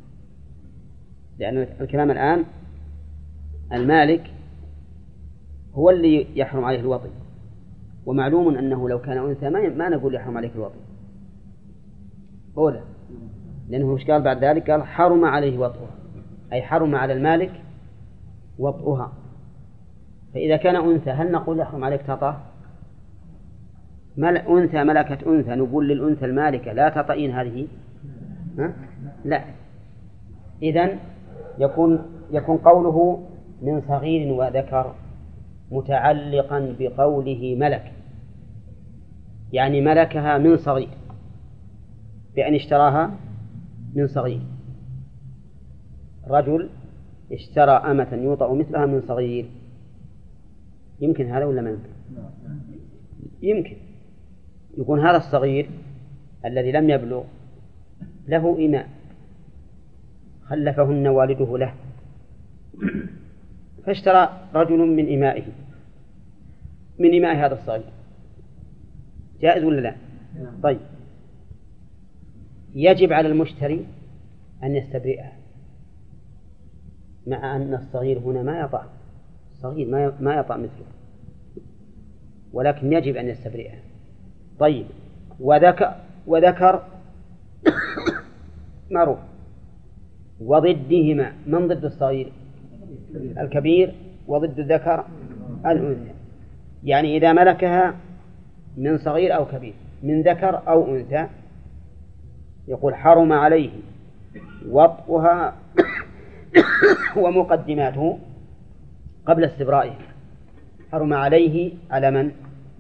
لأن الكلام الآن المالك هو اللي يحرم عليه الوطي، ومعلوم أنه لو كان أنثى ما نقول يحرم عليك الوطي أولا، لأنه مش قال بعد ذلك قال حرم عليه وطئها، أي حرم على المالك وطئها. فإذا كان أنثى هل نقول يحرم عليك تطأ؟ مل... أنثى ملكت أنثى نقول للأنثى المالكة لا تطئين هذه؟ ها؟ لا. إذن يكون يكون قوله من صغير وذكر متعلقا بقوله ملك، يعني ملكها من صغير بأن اشتراها من صغير. رجل اشترى أمة يوطأ مثلها من صغير، يمكن هذا ولا ما يمكن؟ يمكن يكون هذا الصغير الذي لم يبلغ له إماء خلفهن والده له، فاشترى رجل من إمائه من إماء هذا الصغير، جائز ولا لا؟ طيب، يجب على المشتري أن يستبرئها، مع أن الصغير هنا ما يطأ، الصغير ما يطأ مثله، ولكن يجب أن يستبرئها. طيب، وذكر وذكر معروف، وضدهما من ضد الصغير؟ الكبير، وضد الذكر الأنثى. يعني إذا ملكها من صغير أو كبير، من ذكر أو أنثى، يقول حرم عليه وطئها ومقدماته قبل استبرائه. حرم عليه على من؟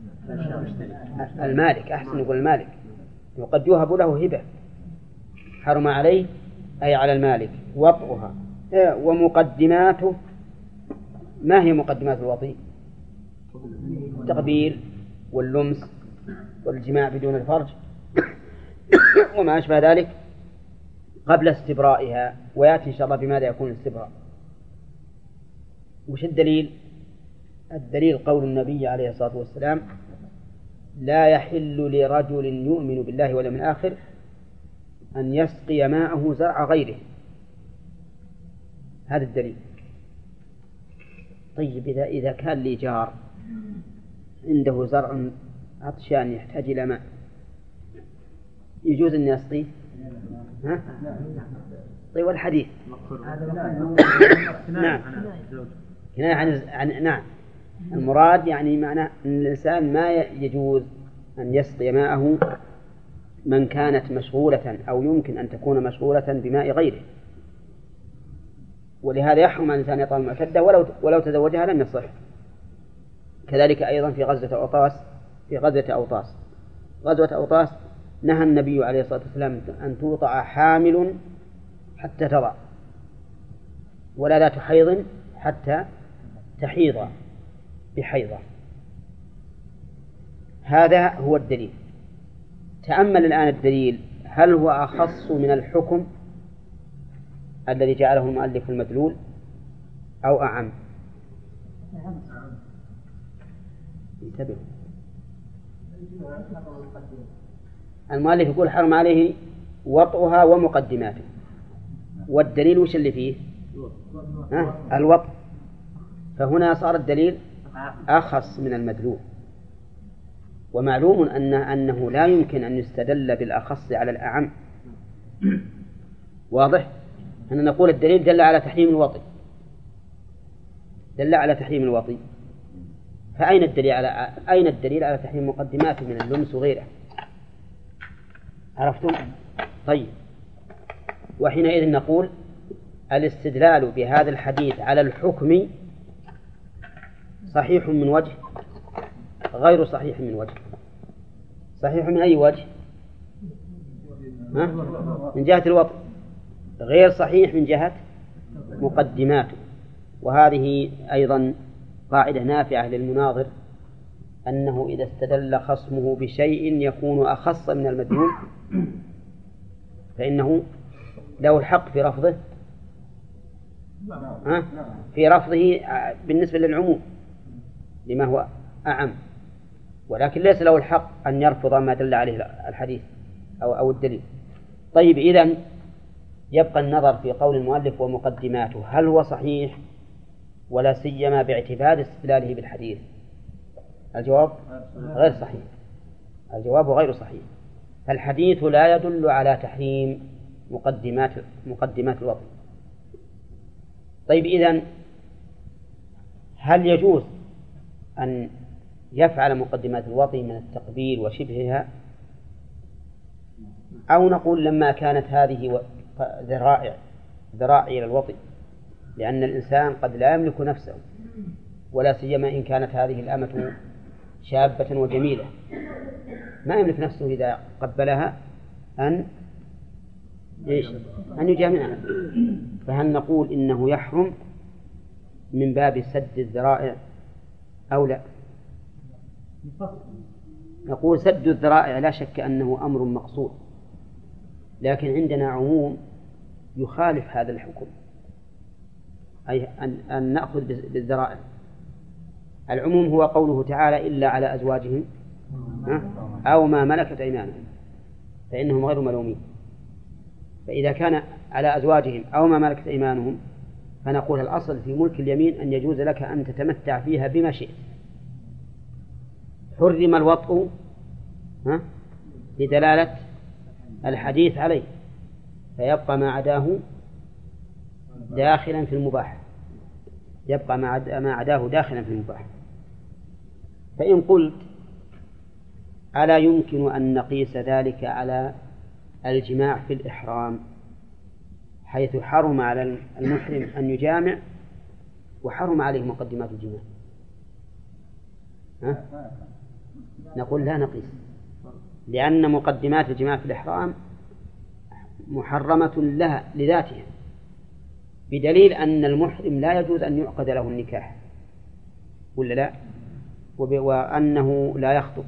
المالك. أحسن يقول المالك، وقد يوهب له هبة. حرم عليه أي على المالك وطئها ومقدماته. ما هي مقدمات الوطي؟ التقبيل واللمس والجماع بدون الفرج وما أشبه ذلك قبل استبرائها. ويأتي إن شاء الله بماذا يكون الاستبراء. وش الدليل؟ الدليل قول النبي عليه الصلاة والسلام: لا يحل لرجل يؤمن بالله واليوم الآخر أن يسقي ماءه زرع غيره. هذا الدليل. طيب إذا إذا كان لي جار عنده زرع عطشان يحتاج إلى ماء، يجوز أن يسقيه؟ ها؟ طيب والحديث؟ نعم. هنا عن عن نعم. المراد يعني معنى أن الإنسان ما يجوز أن يسقي ماءه من كانت مشغولة أو يمكن أن تكون مشغولة بماء غيره، ولهذا يحرم على الإنسان يطعم المعتدة ولو ولو تزوجها لم يصح. كذلك أيضا في غزوة أوطاس في غزوة أوطاس غزوة أوطاس نهى النبي عليه الصلاة والسلام أن توطع حامل حتى تضع، ولا ذات حيض حتى تحيض بحيضة. هذا هو الدليل. تأمل الآن الدليل، هل هو أخص من الحكم الذي جعله المؤلف المدلول أو أعم؟ انتبه، المؤلف يقول حرم عليه وطئها ومقدماته، والدليل وش اللي فيه؟ ها؟ الوطء. فهنا صار الدليل أخص من المدلول. ومعلوم أن أنه لا يمكن أن يستدل بالأخص على الأعم. واضح؟ أن نقول الدليل دل على تحريم الوطي، دل على تحريم الوطي، فأين الدليل على أين الدليل على تحريم مقدمات من اللمس وغيره؟ عرفتم؟ طيب، وحينئذ نقول الاستدلال بهذا الحديث على الحكم صحيح من وجه، غير صحيح من وجه. صحيح من أي وجه؟ ها؟ من جهة الوطء. غير صحيح من جهة مقدماته. وهذه أيضا قاعدة نافعة للمناظر، أنه إذا استدل خصمه بشيء يكون أخص من المدلول فإنه له الحق في رفضه ها؟ في رفضه بالنسبة للعموم لما هو أعم، ولكن ليس له الحق أن يرفض ما دل عليه الحديث أو أو الدليل. طيب، إذن يبقى النظر في قول المؤلف ومقدماته، هل هو صحيح ولا سيما باعتبار استدلاله بالحديث؟ الجواب غير صحيح. الجواب غير صحيح. فالحديث لا يدل على تحريم مقدمات مقدمات الوطء. طيب، إذن هل يجوز أن يفعل مقدمات الوطء من التقبيل وشبهها، أو نقول لما كانت هذه ذرائع ذرائع إلى الوطء، لأن الإنسان قد لا يملك نفسه، ولا سيما إن كانت هذه الأمة شابة وجميلة، ما يملك نفسه إذا قبلها أن إيش؟ أن يجامعها. فهل نقول إنه يحرم من باب سد الذرائع أو لا؟ نقول سد الذرائع لا شك أنه أمر مقصود، لكن عندنا عموم يخالف هذا الحكم، أي أن, أن نأخذ بالذرائع. العموم هو قوله تعالى: إلا على أزواجهم أو ما ملكت أيمانهم فإنهم غير ملومين. فإذا كان على أزواجهم أو ما ملكت أيمانهم فنقول الأصل في ملك اليمين أن يجوز لك أن تتمتع فيها بما شئت. حرم الوطء لدلالة الحديث عليه، فيبقى ما عداه داخلا في المباح، يبقى ما عداه داخلا في المباح. فإن قلت ألا يمكن أن نقيس ذلك على الجماع في الإحرام، حيث حرم على المحرم أن يجامع وحرم عليه مقدمات الجماع؟ ها؟ نقول لا نقيس، لأن مقدمات الجماع في الإحرام محرمة لها لذاتها، بدليل أن المحرم لا يجوز أن يعقد له النكاح ولا لا، وأنه لا يخطب،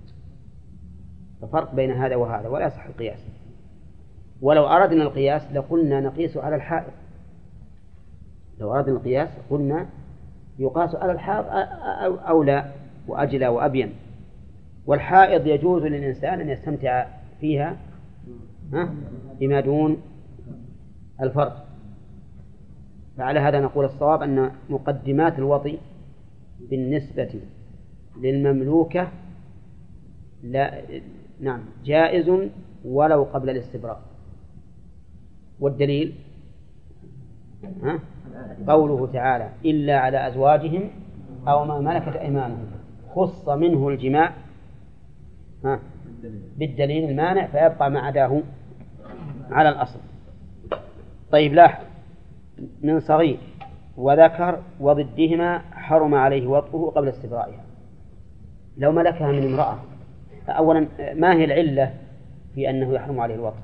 ففرق بين هذا وهذا ولا يصح القياس. ولو أردنا القياس لقلنا نقيس على الحائض، لو أردنا القياس قلنا يقاس على الحائض أولى وأجلى وأبين. والحائض يجوز للإنسان أن يستمتع فيها بما دون الفرج. فعلى هذا نقول الصواب أن مقدمات الوطي بالنسبة للمملوكة لا نعم جائز ولو قبل الاستبراء. والدليل ها؟ قوله تعالى إلا على أزواجهم أو ما ملكت أيمانهم، خص منه الجماع ها؟ بالدليل المانع فيبقى ما عداه على الأصل. طيب لاحظ من صغير وذكر وضدهما حرم عليه وطئه قبل استبرائها. لو ملكها من امرأة، أولا ما هي العلة في أنه يحرم عليه الوطء؟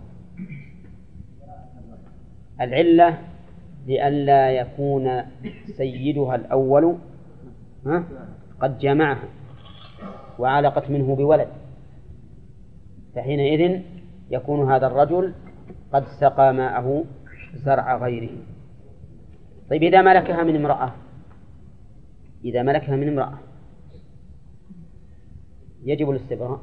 العلة لئلا يكون سيدها الأول ها قد جمعها وعلقت منه بولد، فحينئذ يكون هذا الرجل قد سقى ماءه زرع غيره. طيب إذا ملكها من امرأة، إذا ملكها من امرأة يجب الاستبراء؟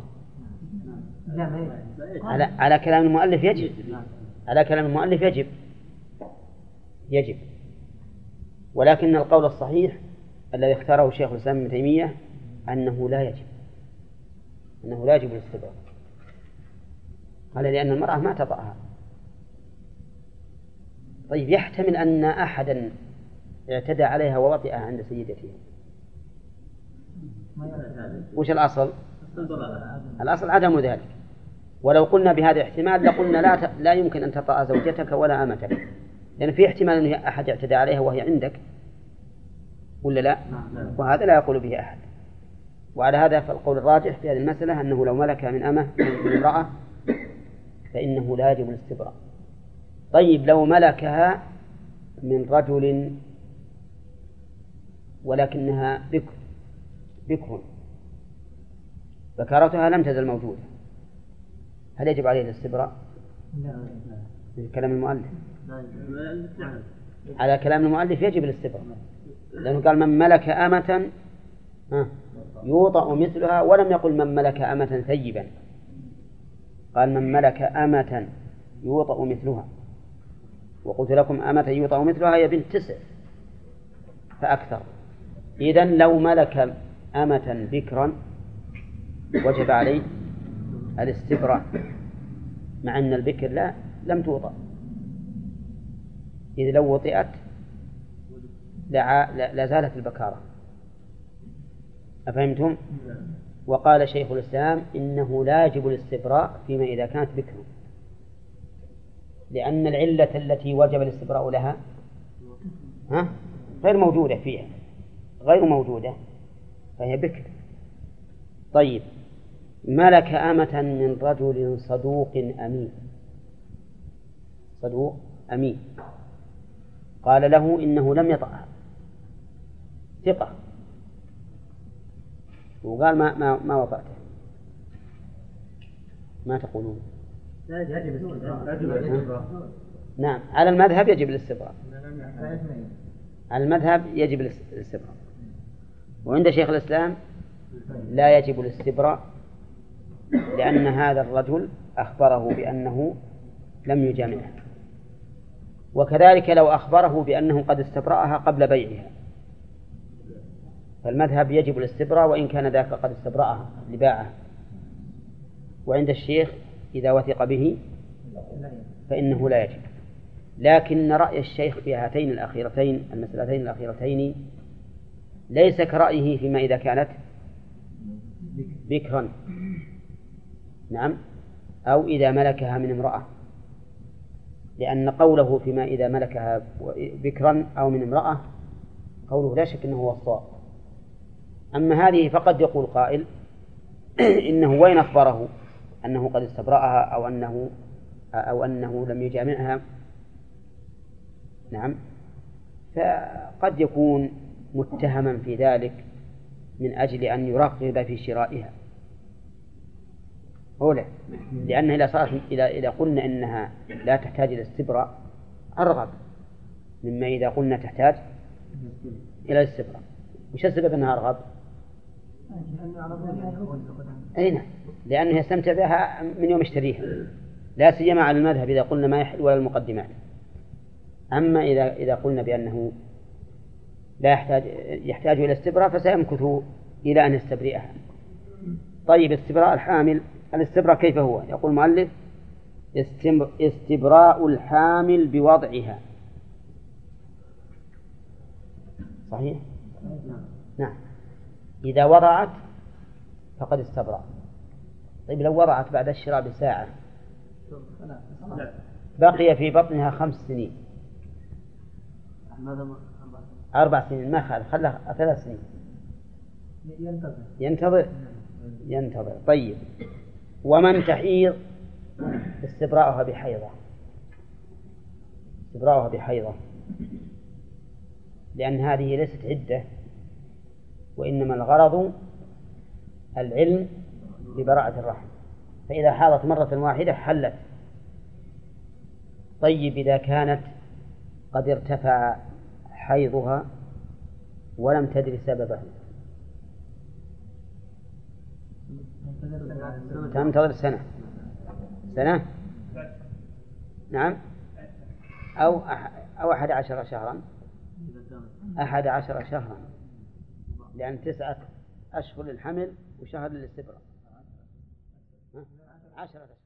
على على كلام المؤلف يجب، على كلام المؤلف يجب يجب ولكن القول الصحيح الذي اختاره شيخ الإسلام ابن تيمية أنه لا يجب، أنه لا يجب الاستبراء. قال لأن المرأة ما تطأها. طيب يحتمل أن أحدا اعتدى عليها ووطئها عند سيدتها، وش الأصل؟ الأصل عدم ذلك. ولو قلنا بهذا الاحتمال لقلنا لا ت... لا يمكن أن تطأ زوجتك ولا أمتك، لأن في احتمال أن أحد اعتدى عليها وهي عندك ولا لا؟ وهذا لا يقول به أحد. وعلى هذا فالقول الراجح في هذه المسألة أنه لو ملك من أمه من امرأة فإنه لا يجب الاستبراء. طيب لو ملكها من رجل ولكنها بكر بكر بكارتها لم تزل موجودة، هل يجب عليه الاستبراء؟ كلام المؤلف على كلام المؤلف يجب الاستبراء، لأنه قال من ملك أمة يوطأ مثلها، ولم يقل من ملك أمة ثيبا، قال من ملك أمة يوطأ مثلها. وقلت لكم أمة يوطأ مثلها هي بنت تسع فأكثر. إذن لو ملك أمة بكرا وجب عليه الاستبراء، مع أن البكر لا لم توطأ، إذ لو وطئت لا زالت البكارة. أفهمتم؟ وقال شيخ الإسلام إنه لا يجب الاستبراء فيما إذا كانت بكرا، لأن العلة التي وجب الاستبراء لها ها؟ غير موجودة فيها، غير موجودة فهي بكر. طيب ملك أمة من رجل صدوق أمين، صدوق أمين، قال له إنه لم يطأها، ثقة، وقال ما ما ما وطأته، ما تقولون؟ نعم على المذهب يجب الاستبراء، على المذهب يجب الاستبراء، وعند شيخ الإسلام لا يجب الاستبراء، لأن هذا الرجل أخبره بأنه لم يجامعها، وكذلك لو أخبره بأنه قد استبرأها قبل بيعها فالمذهب يجب الاستبراء وإن كان ذاك قد استبرأها لباعها. وعند الشيخ إذا وثق به فإنه لا يجب. لكن رأي الشيخ في هاتين الأخيرتين المسألتين الأخيرتين ليس كرأيه فيما إذا كانت بكرا نعم أو إذا ملكها من امرأة، لأن قوله فيما إذا ملكها بكرا أو من امرأة قوله لا شك أنه هو الصواب. أما هذه فقد يقول قائل إنه وين أخبره أنه قد استبرأها أو أنه أو أنه لم يجامعها نعم فقد يكون متهما في ذلك من أجل أن يرغب في شرائها أولا، لأنها إذا صارت إذا إذا قلنا إنها لا تحتاج إلى استبراء أرغب مما إذا قلنا تحتاج إلى الاستبراء. وش السبب أنها أرغب؟ أين؟ لأنه يستمتع بها من يوم اشتريها، لا سيما على المذهب إذا قلنا ما يحل ولا المقدمات. أما إذا إذا قلنا بأنه لا يحتاج يحتاج إلى استبراء فسيمكث إلى أن يستبرئها. طيب استبراء الحامل، الاستبراء كيف هو؟ يقول المؤلف استبراء الحامل بوضعها. صحيح؟ نعم. إذا وضعت فقد استبرأ. طيب لو وضعت بعد الشراء بساعة بقي في بطنها خمس سنين أربع سنين ما خال خلها ثلاث سنين ينتظر ينتظر ينتظر طيب ومن تحيض استبراءها بحيضة استبراءها بحيضة لأن هذه ليست عدة وإنما الغرض العلم ببراءة الرحم، فإذا حاضت مرة واحدة حلت. طيب إذا كانت قد ارتفع حيضها ولم تدري سببه تنتظر سنة سنة نعم أو أح أو أحد عشر شهرا أحد عشر شهرا لأن تسعة أشهر للحمل وشهر للاستبراء عشرة